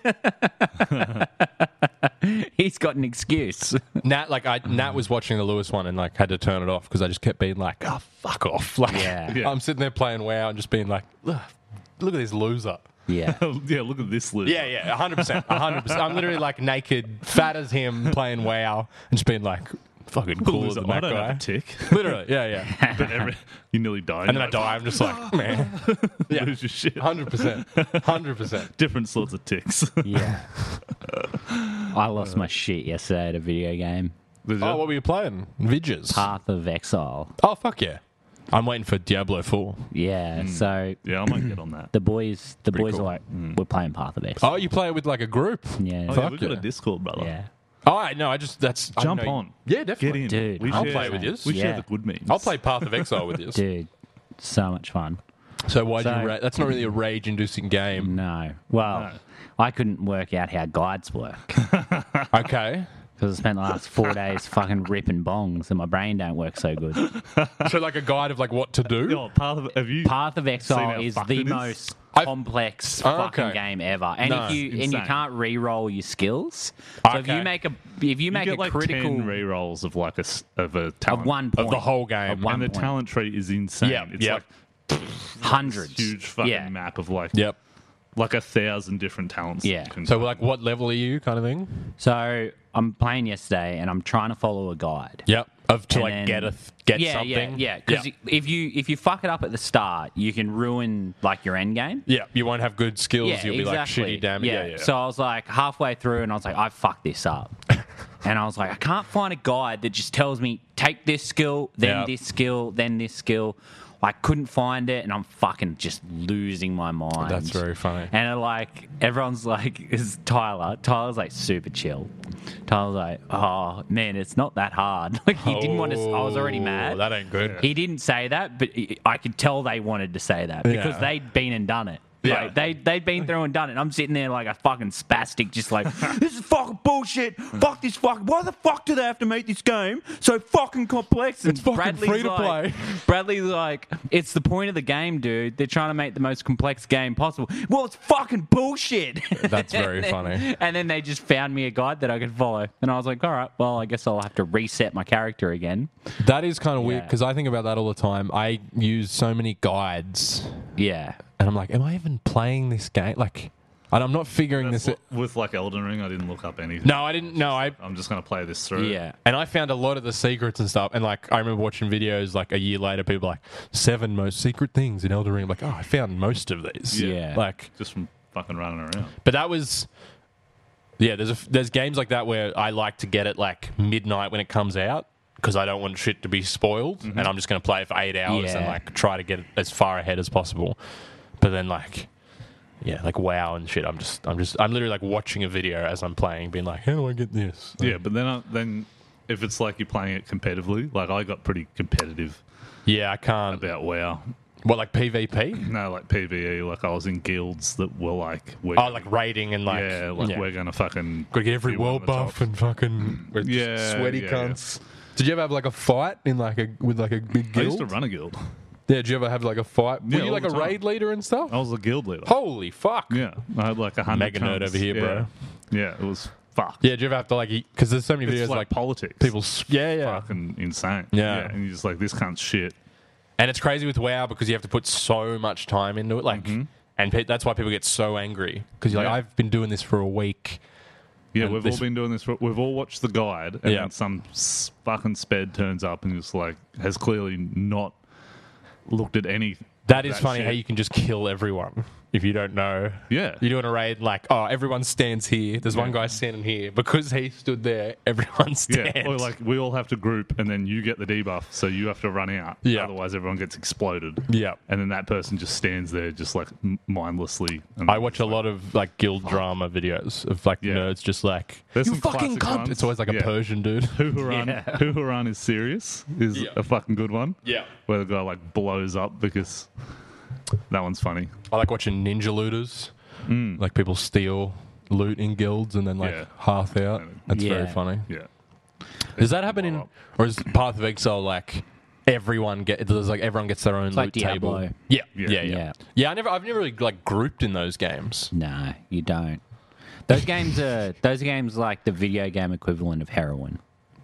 He's got an excuse. Nat, like I, Nat was watching the Lewis one and like had to turn it off because I just kept being like, oh fuck off. Like Yeah. Yeah. I'm sitting there playing WoW and just being like, "Ugh, look at this loser. Yeah. yeah, look at this list. Yeah, yeah, one hundred percent. one hundred percent. I'm literally like naked, fat as him, playing WoW, and just being like, fucking cooler Loser, than I that don't guy. have a tick. Literally, yeah, yeah. But every, you nearly die. And then I die. I'm just like, man, yeah, Lose your shit. hundred percent, hundred percent. Different sorts of ticks. Yeah. I lost my shit yesterday at a video game. Did Oh, you? what were you playing? Vidges. Path of Exile. Oh, fuck yeah. I'm waiting for Diablo four. Yeah. So Yeah, I might get on that. the boys, the Pretty boys cool. are like, we're playing Path of Exile. Oh, you play it with like a group? Yeah. Oh, Fuck yeah, we've got yeah. a Discord, brother. Yeah. Oh, I no, I just that's I Jump know- on. Yeah, Get definitely. in. Dude, we I'll share, play with yous. We share Yeah. the good memes. I'll play Path of Exile with you. Dude, so much fun. So why do So- you? Ra- that's not really a rage-inducing game. No. Well, No. I couldn't work out how guides work Okay. because I spent the last four days fucking ripping bongs and my brain don't work so good. So like a guide of like what to do. Yo, Path of, have you? Path of Seen Exile how is fucked the it is? most I've- complex Oh, fucking okay. game ever. And No, if you and you insane. can't re-roll your skills. So if Okay. you make a if you You make get a like critical ten re-rolls of like a s- of a talent of one point Of the whole game. of one and the point. talent tree is insane. Yeah, it's yeah. like hundreds. this huge fucking yeah. map of like Yep. like a thousand different talents. that Yeah. you can- So like, what level are you, kind of thing? So I'm playing yesterday and I'm trying to follow a guide. Yep. Of to And like then- get a th- get yeah, something. Yeah, yeah. Because yeah. if you if you fuck it up at the start, you can ruin like your end game. Yeah, you won't have good skills. Yeah, You'll exactly. be like shitty damage. Yeah, yeah. So I was like halfway through, and I was like, I fucked this up. And I was like, I can't find a guide that just tells me take this skill, then Yeah. this skill, then this skill. I couldn't find it, and I'm fucking just losing my mind. That's very funny. And uh, like everyone's like, is Tyler? Tyler's like super chill. Tyler's like, oh man, it's not that hard. Like he didn't want to. I was already Oh, mad. That ain't good. He didn't say that, but he- I could tell they wanted to say that because Yeah. they'd been and done it. Yeah. Like, they, they'd been through and done it. And I'm sitting there like a fucking spastic, just like, this is fucking bullshit. Fuck this fucking. Why the fuck do they have to make this game so fucking complex? And It's fucking free to like, play. Bradley's like, it's the point of the game, dude. They're trying to make the most complex game possible. Well, it's fucking bullshit. That's very And then- funny. And then they just found me a guide that I could follow. And I was like, all right, well, I guess I'll have to reset my character again. That is kind of weird Yeah. because I think about that all the time. I use so many guides, Yeah. and I'm like, am I even playing this game? Like, and I'm not figuring That's this. what- with like Elden Ring, I didn't look up anything. No, I didn't. No, I. I'm just gonna play this through. Yeah. And I found a lot of the secrets and stuff. And like, I remember watching videos like a year later, people like seven most secret things in Elden Ring. I'm like, oh, I found most of these. Yeah. Like, just from fucking running around. but that was. Yeah, there's a, there's games like that where I like to get it like midnight when it comes out because I don't want shit to be spoiled, and I'm just going to play it for eight hours and Yeah. like try to get it as far ahead as possible. But then like, yeah, like WoW and shit. I'm just I'm just I'm literally like watching a video as I'm playing, being like, how do I get this? Yeah, but then I, then if it's like you're playing it competitively, like I got pretty competitive Yeah, I can't. about WoW. What, like PvP? No, like PvE. Like I was in guilds that were like, we're Oh, like raiding and like yeah, like we're gonna fucking Gotta get every be one world of the buff top. and fucking we're just Yeah, sweaty yeah, cunts. Did you ever have like a fight in like a with like a big I guild? used to run a guild. Yeah, did you ever have like a fight? Were Yeah, you all like the a time. raid leader and stuff? I was a guild leader. Holy fuck! Yeah, I had like a hundred. Mega nerd cunts. over here, yeah. bro. Yeah, it was fucked. Yeah, did you ever have to like because there's so many It's videos like, like, politics. people. s- Yeah, yeah. fucking insane. Yeah. and you're just like, this cunt's shit. And it's crazy with WoW because you have to put so much time into it, like, and pe- that's why people get so angry because you're like, Yeah. I've been doing this for a week. Yeah, And we've this- all been doing this. For, we've all watched the guide, and Yeah. then some s- fucking sped turns up and just like has clearly not looked at any. That is that funny shit. how you can just kill everyone if you don't know. Yeah. You're doing a raid like, oh, everyone stands here. There's one Yeah. guy standing here. Because he stood there, everyone stands. Yeah, or like we all have to group, and then you get the debuff, so you have to run out. Yeah. Otherwise, everyone gets exploded. Yeah. and then that person just stands there, just like m- mindlessly. And I watch a lot of like guild drama videos of like Yeah. nerds just like, There's you some fucking classic cunt. ones. It's always like a Yeah. Persian dude. Huhuran. Yeah. Huhuran is serious. Is Yeah. a fucking good one. Yeah. Where the guy like blows up because that one's funny. I like watching ninja looters. Like people steal loot in guilds and then like Yeah. half out. That's very Yeah. funny. Yeah. Does that happen in, or is Path of Exile like everyone get? Does like everyone gets their own It's loot like Diablo. table? Yeah, yeah, Yeah. yeah, yeah, Yeah. yeah. I never, I've never really like grouped in those games. No, you don't. Those games are those games are like the video game equivalent of heroin.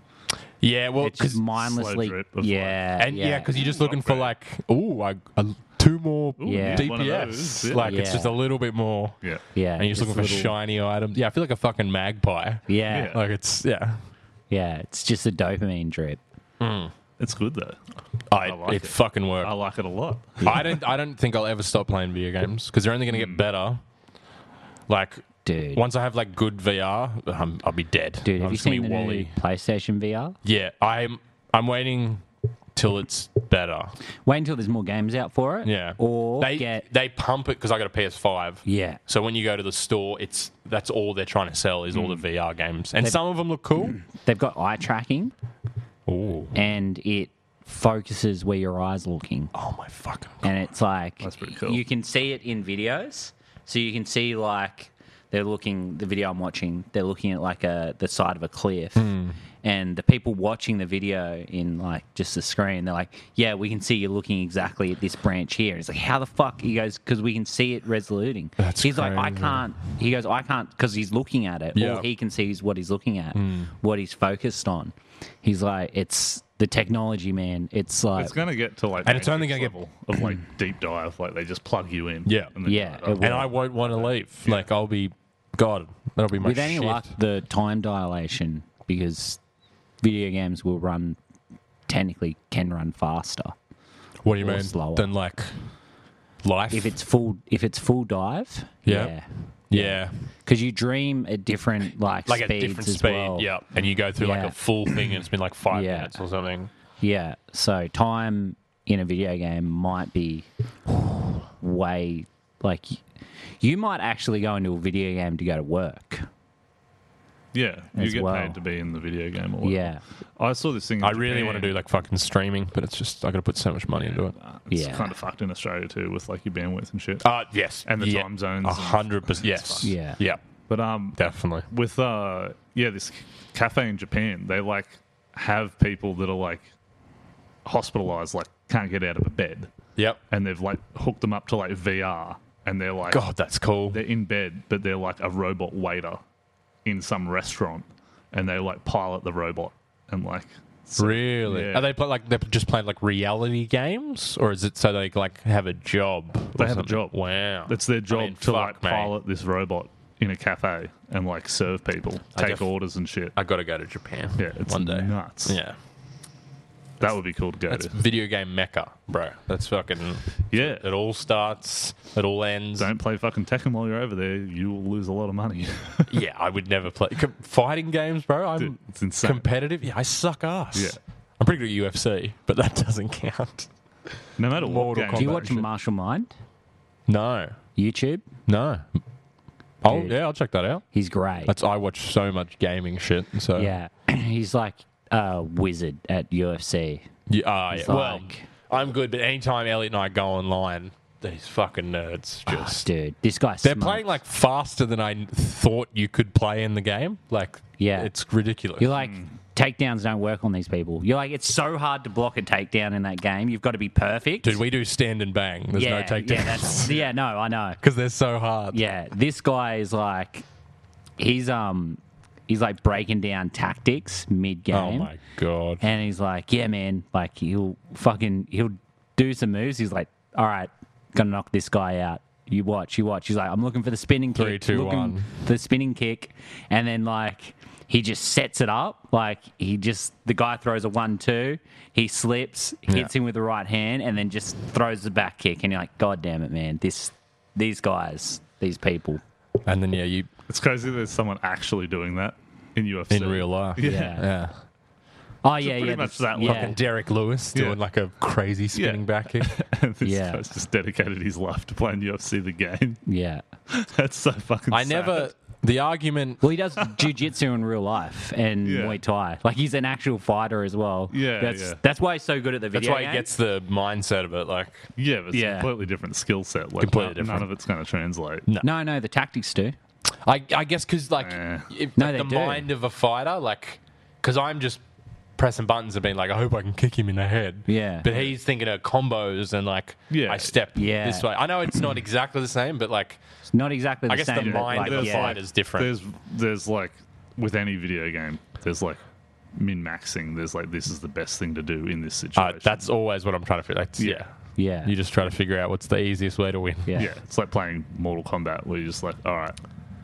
Yeah, well, It's just 'cause- mindlessly. slow drip of Yeah, and yeah, because you're just looking Not for bad. like, ooh, I, I, two more Yeah. D one of P S. those, yeah. Like it's Yeah. just a little bit more. Yeah. yeah, And you're just looking for little- shiny items. Yeah, I feel like a fucking magpie. Yeah, Yeah. Like it's yeah. Yeah, it's just a dopamine drip. It's good though. I, like it, it. fucking works. I like it a lot. I don't. I don't think I'll ever stop playing video games because they're only going to get better. Like, Dude. once I have like good V R, I'm, I'll be dead. Dude, I'm have you just gonna seen be the Wally. new PlayStation V R? Yeah, I'm. I'm waiting till it's better. Wait until there's more games out for it. Yeah, Or they get... they pump it because I got a P S five. Yeah. So when you go to the store, it's that's all they're trying to sell is all the V R games, and They've- some of them look cool. They've got eye tracking, Ooh. and it focuses where your eyes are looking. Oh my fucking. And it's like... That's pretty cool. You can see it in videos. So you can see, like, they're looking... The video I'm watching, they're looking at, like, a the side of a cliff. Hmm. And the people watching the video in, like, just the screen, they're like, yeah, we can see you looking exactly at this branch here. And it's like, how the fuck? He goes, because we can see it resoluting. That's he's like, I crazy. can't... He goes, I can't... Because he's looking at it. Yeah. Hmm. All he can see is what he's looking at, what he's focused on. He's like, it's... The technology, man. It's like... It's going to get to like, And it's only Matrix gonna get- level of like deep dive. Like they just plug you in. Yeah. and then Yeah, turn it it up. will. And I won't want to leave. Like I'll be, God, that'll be my With any shit. luck, the time dilation, because video games will run, technically can run faster. What do you or mean? slower. Than like life? If it's full, if it's full dive, Yeah. yeah, yeah, because you dream at different like like speeds a different as speed. well. Yeah, and you go through like Yeah. a full thing, and it's been like five Yeah. minutes or something. Yeah, so time in a video game might be way like you might actually go into a video game to go to work. Yeah, you as get well. paid to be in the video game. Or whatever. Yeah, I saw this thing. In I really Japan. want to do like fucking streaming, but it's just I got to put so much money into it. Uh, It's Yeah. kind of fucked in Australia too, with like your bandwidth and shit. Uh yes, And the yeah. time zones A and- hundred percent. Yes. fucked. Yeah. Yeah. But um, Definitely. with uh, yeah, this cafe in Japan, they like have people that are like hospitalized, like can't get out of a bed, Yep. and they've like hooked them up to like V R, and they're like, God, that's cool. they're in bed, but they're like a robot waiter in some restaurant, and they like pilot the robot and like. so- Really? Yeah. Are they play, like they're just playing like reality games, or is it so they like have a job? or They have a something? job. Wow. It's their job mean, to fuck, like mate. pilot this robot in a cafe and like serve people, I take def- orders and shit. I got to go to Japan. Yeah, it's one day. nuts. Yeah. That would be cool to go That's to. video game mecca, bro. That's fucking. Yeah. It all starts. It all ends. Don't play fucking Tekken while you're over there. You will lose a lot of money. Yeah, I would never play Com- fighting games, bro. I'm Dude, it's insane. competitive. Yeah, I suck ass. Yeah. I'm pretty good at U F C, but that doesn't count. No matter what Mortal game. do you Combat watch shit. Martial Mind No, YouTube? no. Oh Dude. yeah, I'll check that out. He's great. That's I watch so much gaming shit. So Yeah, he's like a wizard at U F C. yeah, uh, yeah. It's Well, like- I'm good, but anytime Elliot and I go online, these fucking nerds Oh, just. dude, this guy's They're smokes. playing like faster than I thought you could play in the game. Like, Yeah. it's ridiculous. You're like, takedowns don't work on these people. You're like, it's so hard to block a takedown in that game. You've got to be perfect. dude, we do stand and bang. There's yeah, no takedowns yeah, that's, yeah, no, I know. because they're so hard. Yeah, this guy is like, he's um, he's like breaking down tactics mid game. Oh my god. And he's like, yeah, man, like he'll fucking he'll do some moves. He's like, all right, gonna knock this guy out. You watch, you watch. He's like, I'm looking for the spinning kick. Three, two, looking one. for the spinning kick, and then like he just sets it up. Like he just the guy throws a one two, he slips, hits Yeah. him with the right hand, and then just throws the back kick. And you're like, God damn it, man! This these guys, these people. And then yeah, you It's crazy there's someone actually doing that in U F C. in real life. Yeah. Yeah. Yeah. Oh yeah, pretty yeah, much the- that yeah. Fucking Derek Lewis doing Yeah. like a crazy spinning Yeah. back kick. And this Yeah. guy's just dedicated his life to playing U F C the game. yeah. That's so fucking I sad. never. The argument. Well, he does jujitsu in real life and Yeah. Muay Thai. Like he's an actual fighter as well. Yeah, that's yeah. that's why he's so good at the That's video why he game. gets the mindset of it. Like, Yeah, but it's Yeah. a completely different skill set. Like, Completely none, different. none of it's going to translate. No, no, the tactics do. I, I guess because like, Eh. if, No, like they the do. mind of a fighter, like, because I'm just pressing buttons and being like, I hope I can kick him in the head. Yeah. But he's thinking of combos and like, Yeah. I step Yeah. this way. I know it's not exactly the same, but like, It's not exactly the I guess same. the but, mind like, of a yeah. fighter is different. There's, there's like, with any video game, there's like min-maxing. There's like, this is the best thing to do in this Uh, situation. that's always what I'm trying to figure. Like, yeah. Yeah. Yeah. You just try to figure out what's the easiest way to win. yeah. Yeah, it's like playing Mortal Kombat where you're just like, all right,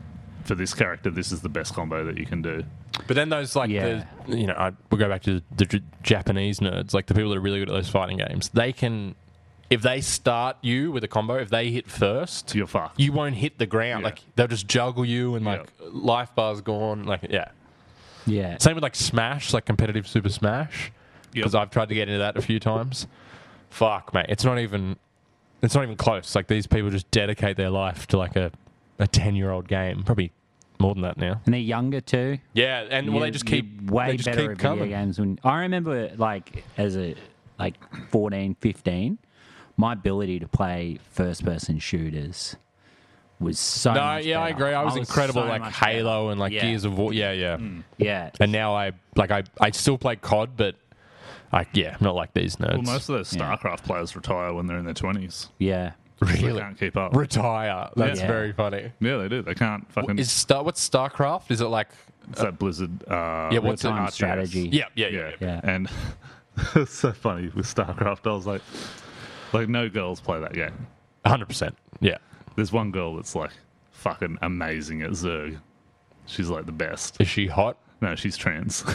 for this character, this is the best combo that you can do. But then those like Yeah. the you know I, we'll go back to the J- Japanese nerds, like the people that are really good at those fighting games. They can, if they start you with a combo, if they hit first, You're fucked. you won't hit the ground. Yeah. Like they'll just juggle you and like life bar's gone. Like yeah. Yeah. Same with like Smash, like competitive Super Smash, Yep. because I've tried to get into that a few times. Fuck, mate, it's not even, it's not even close. Like these people just dedicate their life to like a a ten year old game, probably more than that now. And they're younger too. Yeah, and well, You- they just you're keep way they just better keep at video coming. games. When I remember, like as a like fourteen, fifteen, my ability to play first person shooters was so. No, much yeah, I better. agree. I was, incredible, so like much Halo better. and like Yeah. Gears of War. Yeah, yeah. Yeah, And now I like I I still play C O D, but I yeah, not like these nerds. Well, most of those Yeah. StarCraft players retire when they're in their twenties. yeah. They really can't keep up. retire. That's Yeah. very funny. Yeah, they do. They can't fucking. Is Star what's StarCraft? Is it like it's that Blizzard. Uh, yeah? What's it? Real-time R T S. strategy. Yeah, yeah, yeah. Yeah, yeah. Yeah. And it's so funny with StarCraft. I was like, like no girls play that game. Hundred percent. Yeah. There's one girl that's like fucking amazing at Zerg. She's like the best. Is she hot? No, she's trans.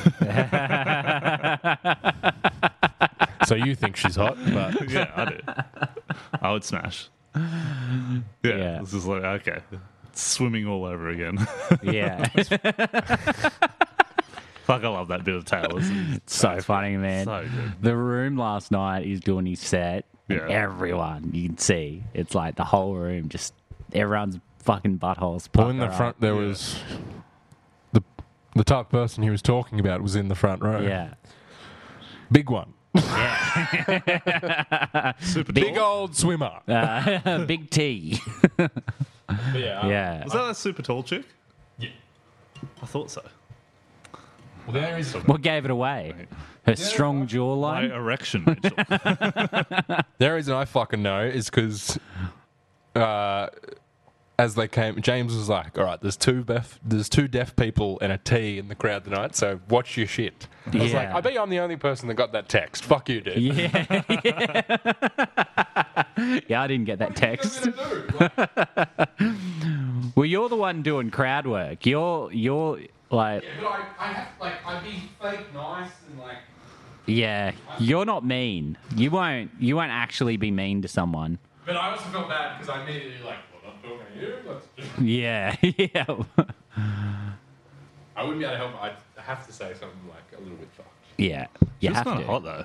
So you think she's hot? But yeah, I do. I would smash. Yeah, Yeah. it's just like okay, swimming all over again. Yeah. Fuck, I love that bit of Taylor's. So funny, man. So good. The Room last night, he's doing his set. And Yeah. everyone, you can see, it's like the whole room, just everyone's fucking buttholes. well, in the pucker front up. there Yeah. was the the type of person he was talking about was in the front row. Yeah. Big one. Super Big tall. old swimmer. Uh, Big T. yeah. Yeah. Was that a super tall chick? Yeah. I thought so. Well, there is What gave it away? Her strong My jawline? erection, Mitchell. The only reason I fucking know is because uh, as they came, James was like, "All right, there's two deaf, there's two deaf people and a T in the crowd tonight, so watch your shit." I was like, Yeah. "I bet you I'm the only person that got that text. Fuck you, dude." Yeah. yeah. Yeah, I didn't get that text. Well, you're the one doing crowd work. You're, you're like, But I, I have, like, I'd be fake nice and like. yeah, you're not mean. You won't, you won't actually be mean to someone. But I also felt bad because I immediately like, well, I'm talking to you. Let's just... Yeah. Yeah. I wouldn't be able to help. I'd have to say something like a little bit fucked. Yeah. She You was have kind to. of hot though.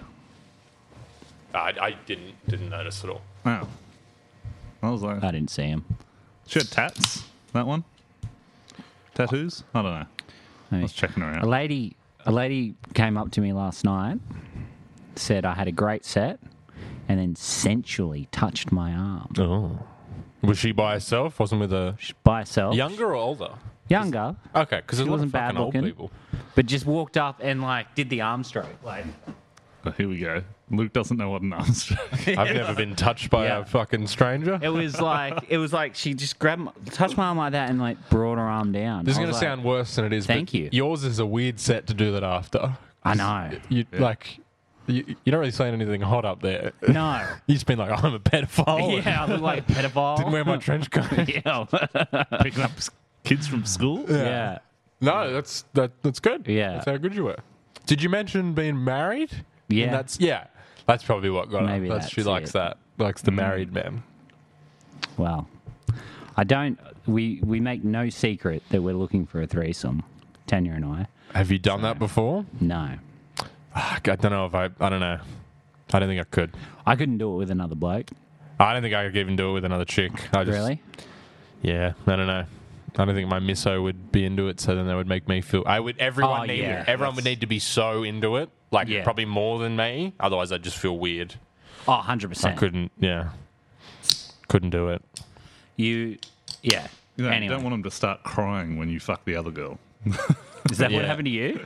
I, I didn't didn't notice at all. Wow. I was like, I didn't see him. she had tats. That one. Tattoos? I don't know. I was checking her A out. lady, a lady came up to me last night, said I had a great set, and then sensually touched my arm. Oh. Was she by herself? Wasn't with a By herself. younger or older? Younger. Okay, because there's She a lot of wasn't bad fucking old looking. people. But just walked up and like did the arm stroke. Like Oh, here we go. Luke doesn't know what an arm stroke. I've never been touched by Yeah. a fucking stranger. it was like it was like she just grabbed my, touched my arm like that and like brought her arm down. This is I going to was like, sound worse than it is. Thank but you. Yours is a weird set to do that after. I know. You like, you, you're not really saying anything hot up there. No. You just been like, I'm a pedophile. Yeah, I look like a pedophile. Didn't wear my trench coat. yeah. Picking up s- kids from school? yeah. No, that's that. That's good. Yeah. that's how good you were. Did you mention being married? Yeah. And that's yeah. That's probably what got Maybe her. That's, she that's likes it. that. Likes the married man. Well, I don't. We we make no secret that we're looking for a threesome. Tanya and I. Have you done that before? No, I don't know if I. I don't know. I don't think I could. I couldn't do it with another bloke. I don't think I could even do it with another chick. I just, Really? Yeah, I don't know. I don't think my misso would be into it, so then they would make me feel. I would. Everyone Oh, need. yeah, everyone would need to be so into it, like Yeah. probably more than me. Otherwise, I'd just feel weird. Oh, one hundred I percent. couldn't. Yeah, couldn't do it. You, yeah. You know, anyway, you don't want them to start crying when you fuck the other girl. is that what Yeah. happened to you?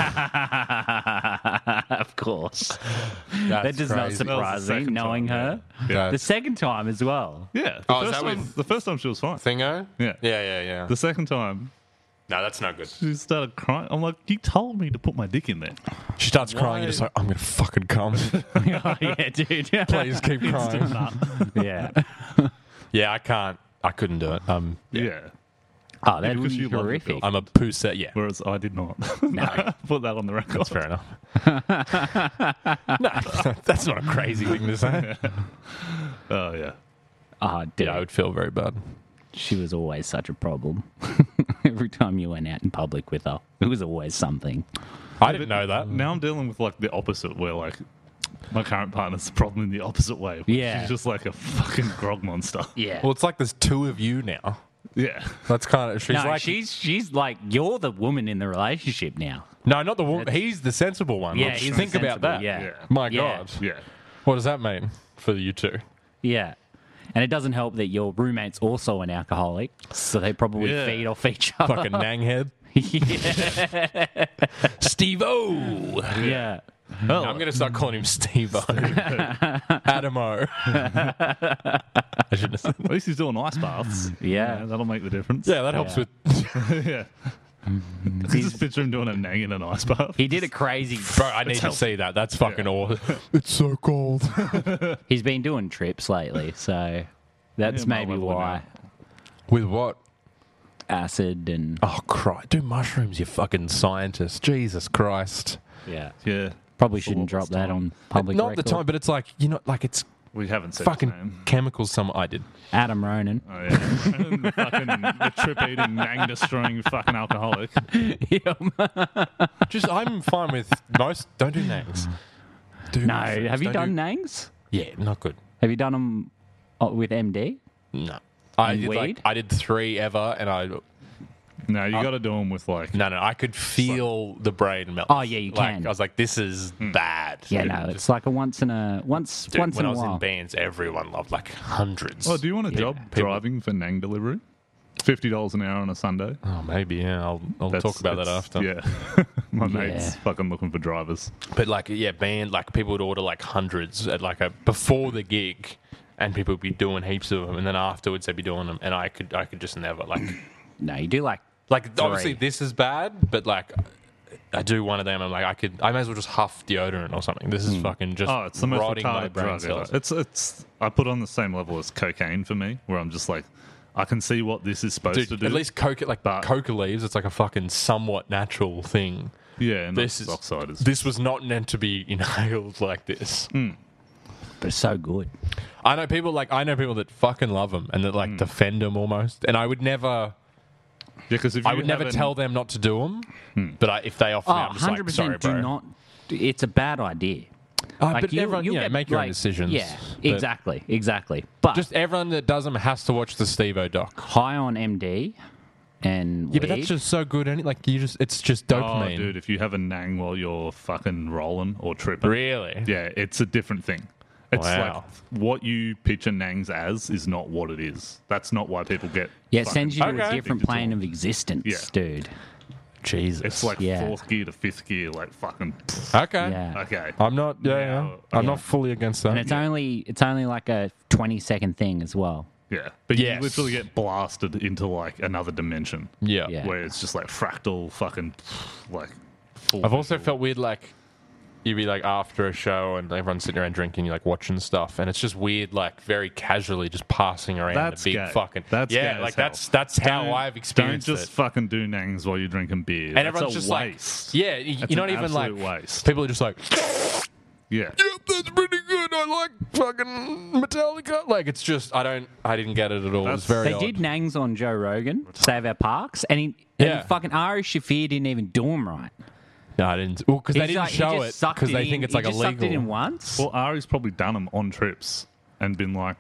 Of course. That's That does not crazy. surprise That me, was the second knowing time, her. Yeah. The second time as well. Yeah. The, Oh, is first that time, with- the first time she was fine. Thingo? Yeah. Yeah, yeah, yeah. The second time, No, that's no good. she started crying. I'm like, you told me to put my dick in there. She starts crying. You're just like, I'm gonna fucking come. oh, yeah, dude. Please keep crying. yeah. Yeah, I can't. I couldn't do it. Um, Yeah. Oh, that because would be you love the horrific. film. I'm a pussy. Yeah, Whereas I did not. No. Put that on the record. that's fair enough. No, that's not a crazy thing to say. Oh, yeah. Oh, dude. Yeah, I would feel very bad. She was always such a problem. Every time you went out in public with her, it was always something. I didn't know that. Now I'm dealing with like the opposite, where like my current partner's the problem in the opposite way. Yeah. She's just like a fucking grog monster. Yeah. Well, it's like there's two of you now. Yeah. That's kind of she's no, like she's she's like you're the woman in the relationship now. no, not the woman. He's the sensible one. Yeah, Let's he's think the about that. sensible, yeah. Yeah. My Yeah. God, Yeah. what does that mean for you two? Yeah. And it do't help that your roommate's also an alcoholic, so they probably Yeah. feed off each other. Fucking nanghead, yeah. Steve-O. yeah. Oh, I'm gonna start calling him Steve-O. Adamo. I shouldn't have said that. at least he's doing ice baths. Yeah. That'll make the difference. Yeah, that helps Yeah. with. yeah. You just picture him doing a nang in an ice bath. He did a crazy. Bro, I need to see that. That's fucking awesome. It's so cold. He's been doing trips lately, so that's Yeah, might maybe level it why out. With what? acid and Oh, Christ. Do mushrooms, you fucking scientist. Jesus Christ. yeah. Yeah. Probably For shouldn't what drop was that time. on public Not record. the time, but it's like, you know, like it's We haven't said fucking his name. chemicals. Some I did. Adam Ronan. Oh, yeah. And the fucking the trip eating, nang destroying fucking alcoholic. Just, I'm fine with most. Don't do names. Do No, mushrooms. have you Don't done do- Nangs? Yeah, not good. Have you done them with M D? No. I And did, weed? like, I did three ever, and I No, you got to do them with like. no no I could feel the brain melt. Oh, yeah, you like, can. I was like, this is bad. Yeah, Dude, no, just- it's like a once in a once dude, once when in I a was while. in bands, everyone loved like hundreds. Oh, do you want a job People- driving for nang delivery? Fifty dollars an hour on a Sunday. Oh, maybe yeah. I'll I'll That's- talk about that it's- after. Yeah, my Yeah. mate's fucking looking for drivers. But like, yeah, band like people would order like hundreds at like a before the gig, and people would be doing heaps of them, and then afterwards they'd be doing them, and I could I could just never like No, you do like like obviously Three. this is bad, but like I do one of them, I'm like I could I may as well just huff deodorant or something. This is fucking just Oh, it's the most rotting my retarded brain drug cells. ever. It's it's. I put it on the same level as cocaine for me, where I'm just like, I can see what this is supposed to Dude, do. at least coca like But- coca leaves, it's like a fucking somewhat natural thing. yeah, and This this is oxide is. this was not meant to be inhaled like this. but it's so good. I know people like I know people that fucking love them and that Hmm. like defend them almost, and I would never, yeah, because if I you would never haven't- tell them not to do them. Hmm. But I, if they offer Oh, me, I'm just like, sorry, one hundred percent bro. do not. It's a bad idea. Uh, Like, but you- everyone, you you know, get, make your own like- decisions. Yeah, But exactly, exactly. But Just everyone that does them has to watch the Steve-O doc. high on M D and Yeah, but that's weed, just so good. Any like you just, it's just Oh, dopamine. dude, if you have a nang while you're fucking rolling or tripping, Really? yeah, it's a different thing. It's Wow. like what you picture nangs as is not what it is. That's not why people get. yeah, it fucking sends you to a Okay. different addicted to plane it. of existence, Yeah. dude. Jesus. It's like Yeah. fourth gear to fifth gear, like fucking. okay. Yeah. Okay. I'm not. Yeah, yeah. Now- I'm Yeah. not fully against that. And it's only it's only like a twenty second thing as well. Yeah, but Yes. you literally get blasted into like another dimension yeah. Yeah. where it's just like fractal, fucking like. Full I've also visual. felt weird, like you'd be like after a show and everyone's sitting around drinking, you're like watching stuff, and it's just weird, like very casually just passing around That's a big gay. fucking That's yeah, gay as like hell. that's that's how Don't- I've experienced Don't just it. fucking do nangs while you're drinking beer. And That's everyone's a just waste. like, yeah, y- That's you're not an even like absolute waste. people are just like, Yeah. yep, that's pretty good. I like fucking Metallica. Like it's just I don't, I didn't get it at all. It's That's- very They odd. did Nangs on Joe Rogan, Save Our Parks, and, he, and Yeah. fucking Ari Shafir didn't even do them right. No, I didn't. Well, because they He's didn't like- he show just it sucked because they in- think it's he like just illegal. sucked it in once. Well, Ari's probably done them on trips and been like,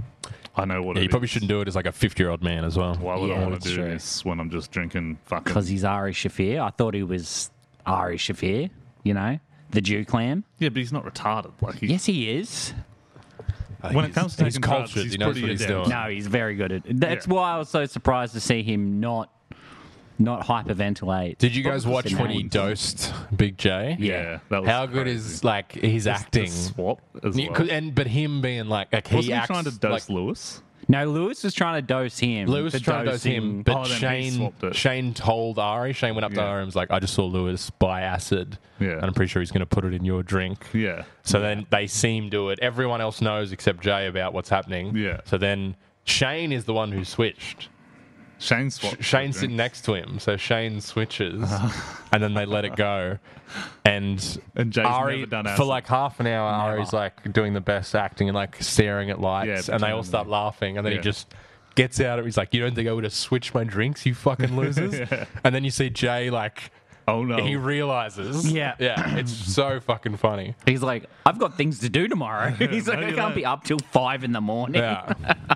I know what Yeah, it you probably is. shouldn't do it as like a fifty-year-old man as well. Why would Yeah, I want that's to do true. this when I'm just drinking fucking. Because he's Ari Shafir. I thought he was Ari Shafir, you know, the Jew clam. Yeah, but he's not retarded. Like he, Yes, he is. when it comes to he's taking drugs, cultured. he's He knows pretty what he's adept. doing. No, he's very good at it. That's Yeah. why I was so surprised to see him not not hyperventilate. Did you guys watch Probably when he names. dosed Big J? Yeah, that was How good crazy. is like his Just acting? to swap as You well. could- and but him being like, like he Wasn't he acts trying to dose like, Lewis? No, Lewis was trying to dose him. Lewis for trying to dose dosing- him, but Oh, then he Shane swapped it. Shane told Ari. Shane went up to Yeah. Ari and was like, "I just saw Lewis buy acid, Yeah. and I'm pretty sure he's going to put it in your drink." Yeah. So then they see him do it. Everyone else knows except Jay about what's happening. Yeah. So then Shane is the one who switched. Shane swapped. Sh- Shane's sitting next to him, so Shane switches, and then they let it go. And, And Jay's Ari, never done for acid. like half an hour, Ari's like doing the best acting and like staring at lights, Yeah, and they all pretending. start laughing, and then Yeah. he just gets out of it. He's like, "You don't think I would have switched my drinks, you fucking losers?" Yeah. And then you see Jay like. Oh no. He realizes. Yeah. Yeah. It's so fucking funny. He's like, I've got things to do tomorrow. He's like, no, I you can't don't. be up till five in the morning. Yeah.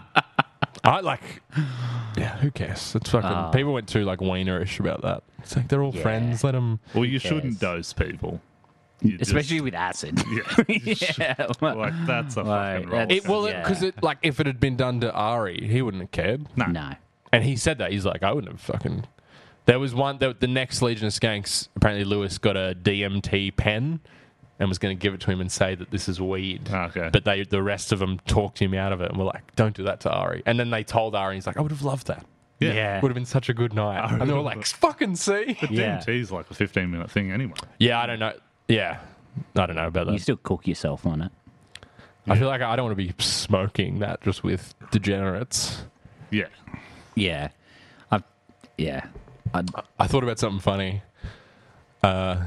I like. Yeah. Who cares? It's fucking. Ah. People went too like wienerish about that. It's like they're all Yeah. friends. Let them. well, you cares? shouldn't dose people. You just- Especially with acid. Yeah. yeah. like that's a Like, fucking roll. that's- It well Yeah. because it like if it had been done to Ari, he wouldn't have cared. no. No. And he said that he's like, I wouldn't have fucking. There was one. The, the next Legion of Skanks. Apparently, Lewis got a D M T pen and was going to give it to him and say that this is weed. Okay. But they, the rest of them, talked him out of it and were like, "Don't do that to Ari." And then they told Ari, and he's like, "I would have loved that. Yeah. Yeah. Would have been such a good night." And they were like, "Fucking see." But Yeah. D M T is like a fifteen minute thing anyway. Yeah, I don't know. Yeah, I don't know about You that. still cook yourself on it. I feel like I don't want to be smoking that just with degenerates. Yeah. Yeah. I've, yeah. I'd, I thought about something funny. Uh,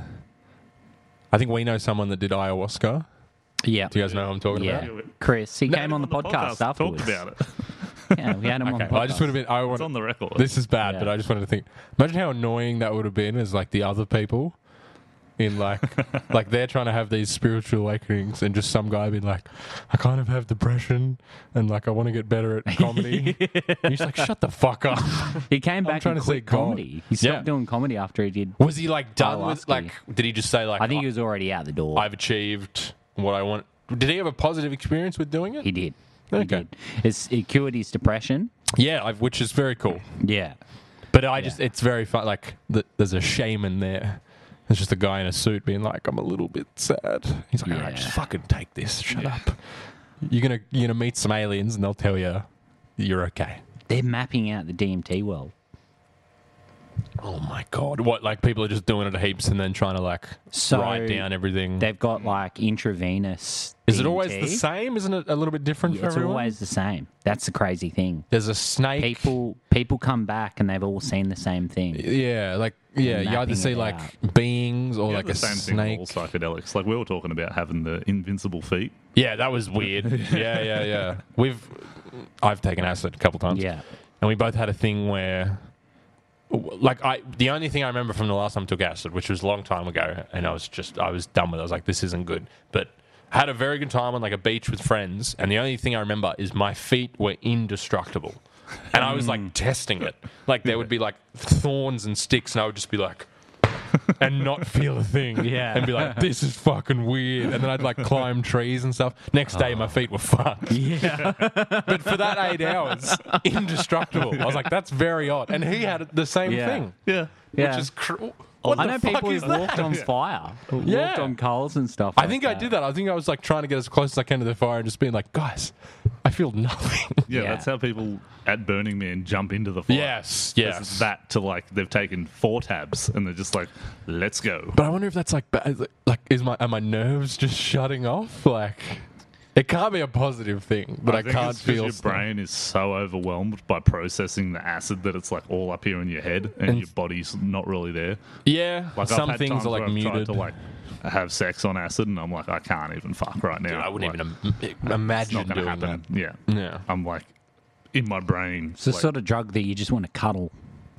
I think we know someone that did ayahuasca. yeah. Do you guys know who I'm talking Yeah. about? Chris, he No, came on the podcast, afterwards. Talked about it. Yeah, we had him on Okay, the podcast. well, I just would have been. I It's want, on the record. this is bad, Yeah. but I just wanted to think. Imagine how annoying that would have been as like the other people. In like, like they're trying to have these spiritual awakenings, and just some guy being like, "I kind of have depression, and like I want to get better at comedy." And he's like, "Shut the fuck up." He came back trying and to say quit God. comedy. He stopped Yeah. doing comedy after he did. Was he like done with Ayahuasca. like? Did he just say like? I think he was already out the door. I've achieved what I want. Did he have a positive experience with doing it? he did. He Okay. did. It's, it cured his depression. Yeah, I've, which is very cool. Yeah. But I just, it's very fun. Like, the, there's a shaman there. There's just a guy in a suit being like, "I'm a little bit sad." He's like, "All right, Yeah. just fucking take this. Shut up. You're gonna, you're gonna meet some aliens, and they'll tell you you're okay." They're mapping out the D M T world. Oh my god! What? Like people are just doing it heaps and then trying to like So write down everything. They've got like intravenous. Is it D M always T. the same? Isn't it a little bit different Yeah, for it's everyone? always the same. That's the crazy thing. There's a snake. People people come back and they've all seen the same thing. Yeah, like yeah, you either Mapping see it like out. beings or Yeah, like the a same snake. thing with all psychedelics. Like we were talking about having the invincible feet. Yeah, that was weird. yeah, yeah, yeah. We've I've taken acid a couple times. Yeah. And we both had a thing where like I the only thing I remember from the last time I took acid, which was a long time ago, and I was just I was done with it. I was like, this isn't good. But I had a very good time on like a beach with friends, and the only thing I remember is my feet were indestructible. And I was like testing it. Like there would be like thorns and sticks, and I would just be like and not feel a thing. Yeah. And be like, this is fucking weird. And then I'd like climb trees and stuff. Next day, my feet were fucked. Yeah. But for that eight hours, indestructible. I was like, that's very odd. And he had the same Yeah. thing. Yeah. Yeah. Which is cr- what I the know fuck people is who've that? walked on fire, Yeah. walked on coals and stuff. I like think I that. did that. I think I was like trying to get as close as I can to the fire and just being like, guys, I feel nothing. Yeah, Yeah. that's how people at Burning Man jump into the fire. Yes, There's yes. that to like they've taken four tabs and they're just like, let's go. But I wonder if that's like, ba- like, is my are my nerves just shutting off? Like, it can't be a positive thing, but I, think can't it's 'cause feel your stuff. brain is so overwhelmed by processing the acid that it's like all up here in your head and, And- your body's not really there. Yeah, Like some I've had things times are like where I've tried muted. to like have sex on acid and I'm like, I can't even fuck right now. Dude, I wouldn't Like, even im- imagine it's not gonna doing happen. that. Yeah. Yeah. I'm like in my brain. It's the like, sort of drug that you just want to cuddle.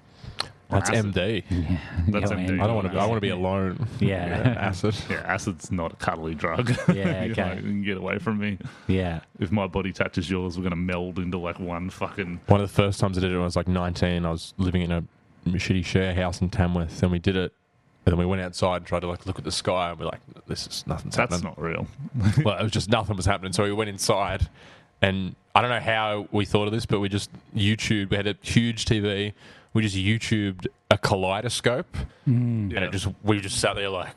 That's acid. M D. That's Go M D. in. I don't want to. I want to be alone. Yeah. acid. Yeah, acid's not a cuddly drug. Yeah, You okay. know, you can get away from me. Yeah. If my body touches yours, we're gonna meld into like one fucking. One of the first times I did it when I was like nineteen. I was living in a shitty share house in Tamworth, and we did it. And then we went outside and tried to like look at the sky, and we're like, "This is nothing's That's happening." not real. Well, it was just nothing was happening. So we went inside, and I don't know how we thought of this, but we just YouTube. We had a huge T V. We just YouTubed a kaleidoscope, and Yeah. it just we just sat there like,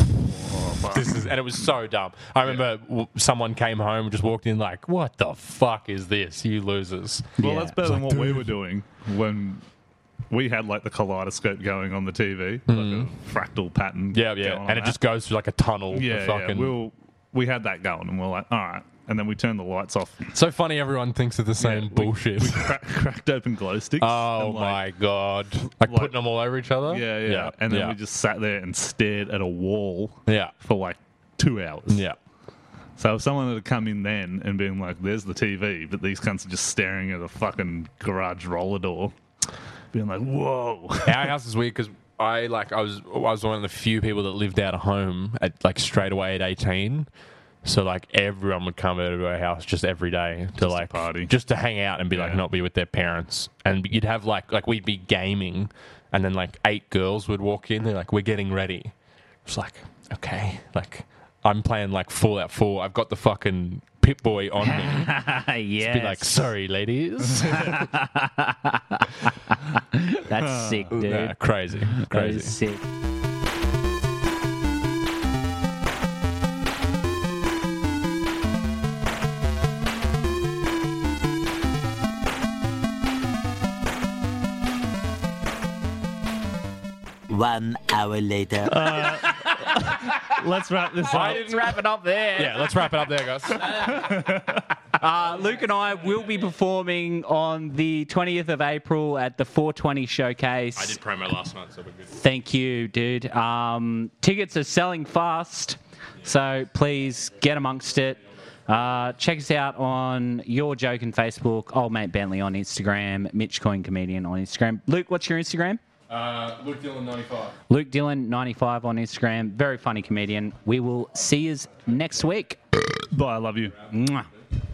Oh, fuck. this is, and it was so dumb. I remember w someone came home and just walked in like, "What the fuck is this? You losers!" Well, Yeah. that's better than what we were doing when we had like the kaleidoscope going on the T V, like a fractal pattern. Yeah, yeah, going on and it that. just goes through like a tunnel. yeah, of fucking, yeah. We'll, we had that going, and we're like, all right, and then we turned the lights off. So funny, everyone thinks of the same Yeah, we- bullshit. We cra- cracked open glow sticks. oh and, my like, god! Like, like- putting them all over each other. Yeah, yeah. yeah. And then yeah. we just sat there and stared at a wall yeah, for like two hours. yeah. So if someone had come in then and been like, "There's the T V," but these cunts are just staring at a fucking garage roller door, being like, "Whoa." Our house is weird because I like I was I was one of the few people that lived out of home at like straight away at eighteen. So like everyone would come over to our house just every day to like party. just to hang out and be like Yeah. not be with their parents. And you'd have like like we'd be gaming, and then like eight girls would walk in. They're like, "We're getting ready." It's like, okay, like I'm playing like Fallout four. I've got the fucking Pip Boy on me. yes. Be like, "Sorry, ladies." That's sick, dude. Nah, crazy, That is crazy. sick. One hour later. Let's wrap this I up. didn't wrap it up there. Yeah, let's wrap it up there, guys. Uh, Luke and I will be performing on the twentieth of April at the four twenty Showcase. I did promo last night, so we're good. Thank you, dude. Um, tickets are selling fast, so please get amongst it. Uh, check us out on Your Joke and Facebook, Old Mate Bentley on Instagram, Mitch Coin Comedian on Instagram. Luke, what's your Instagram? Uh, Luke Dillon ninety-five. Luke Dillon ninety-five on Instagram. Very funny comedian. We will see you next week. Bye. I love you. Mwah.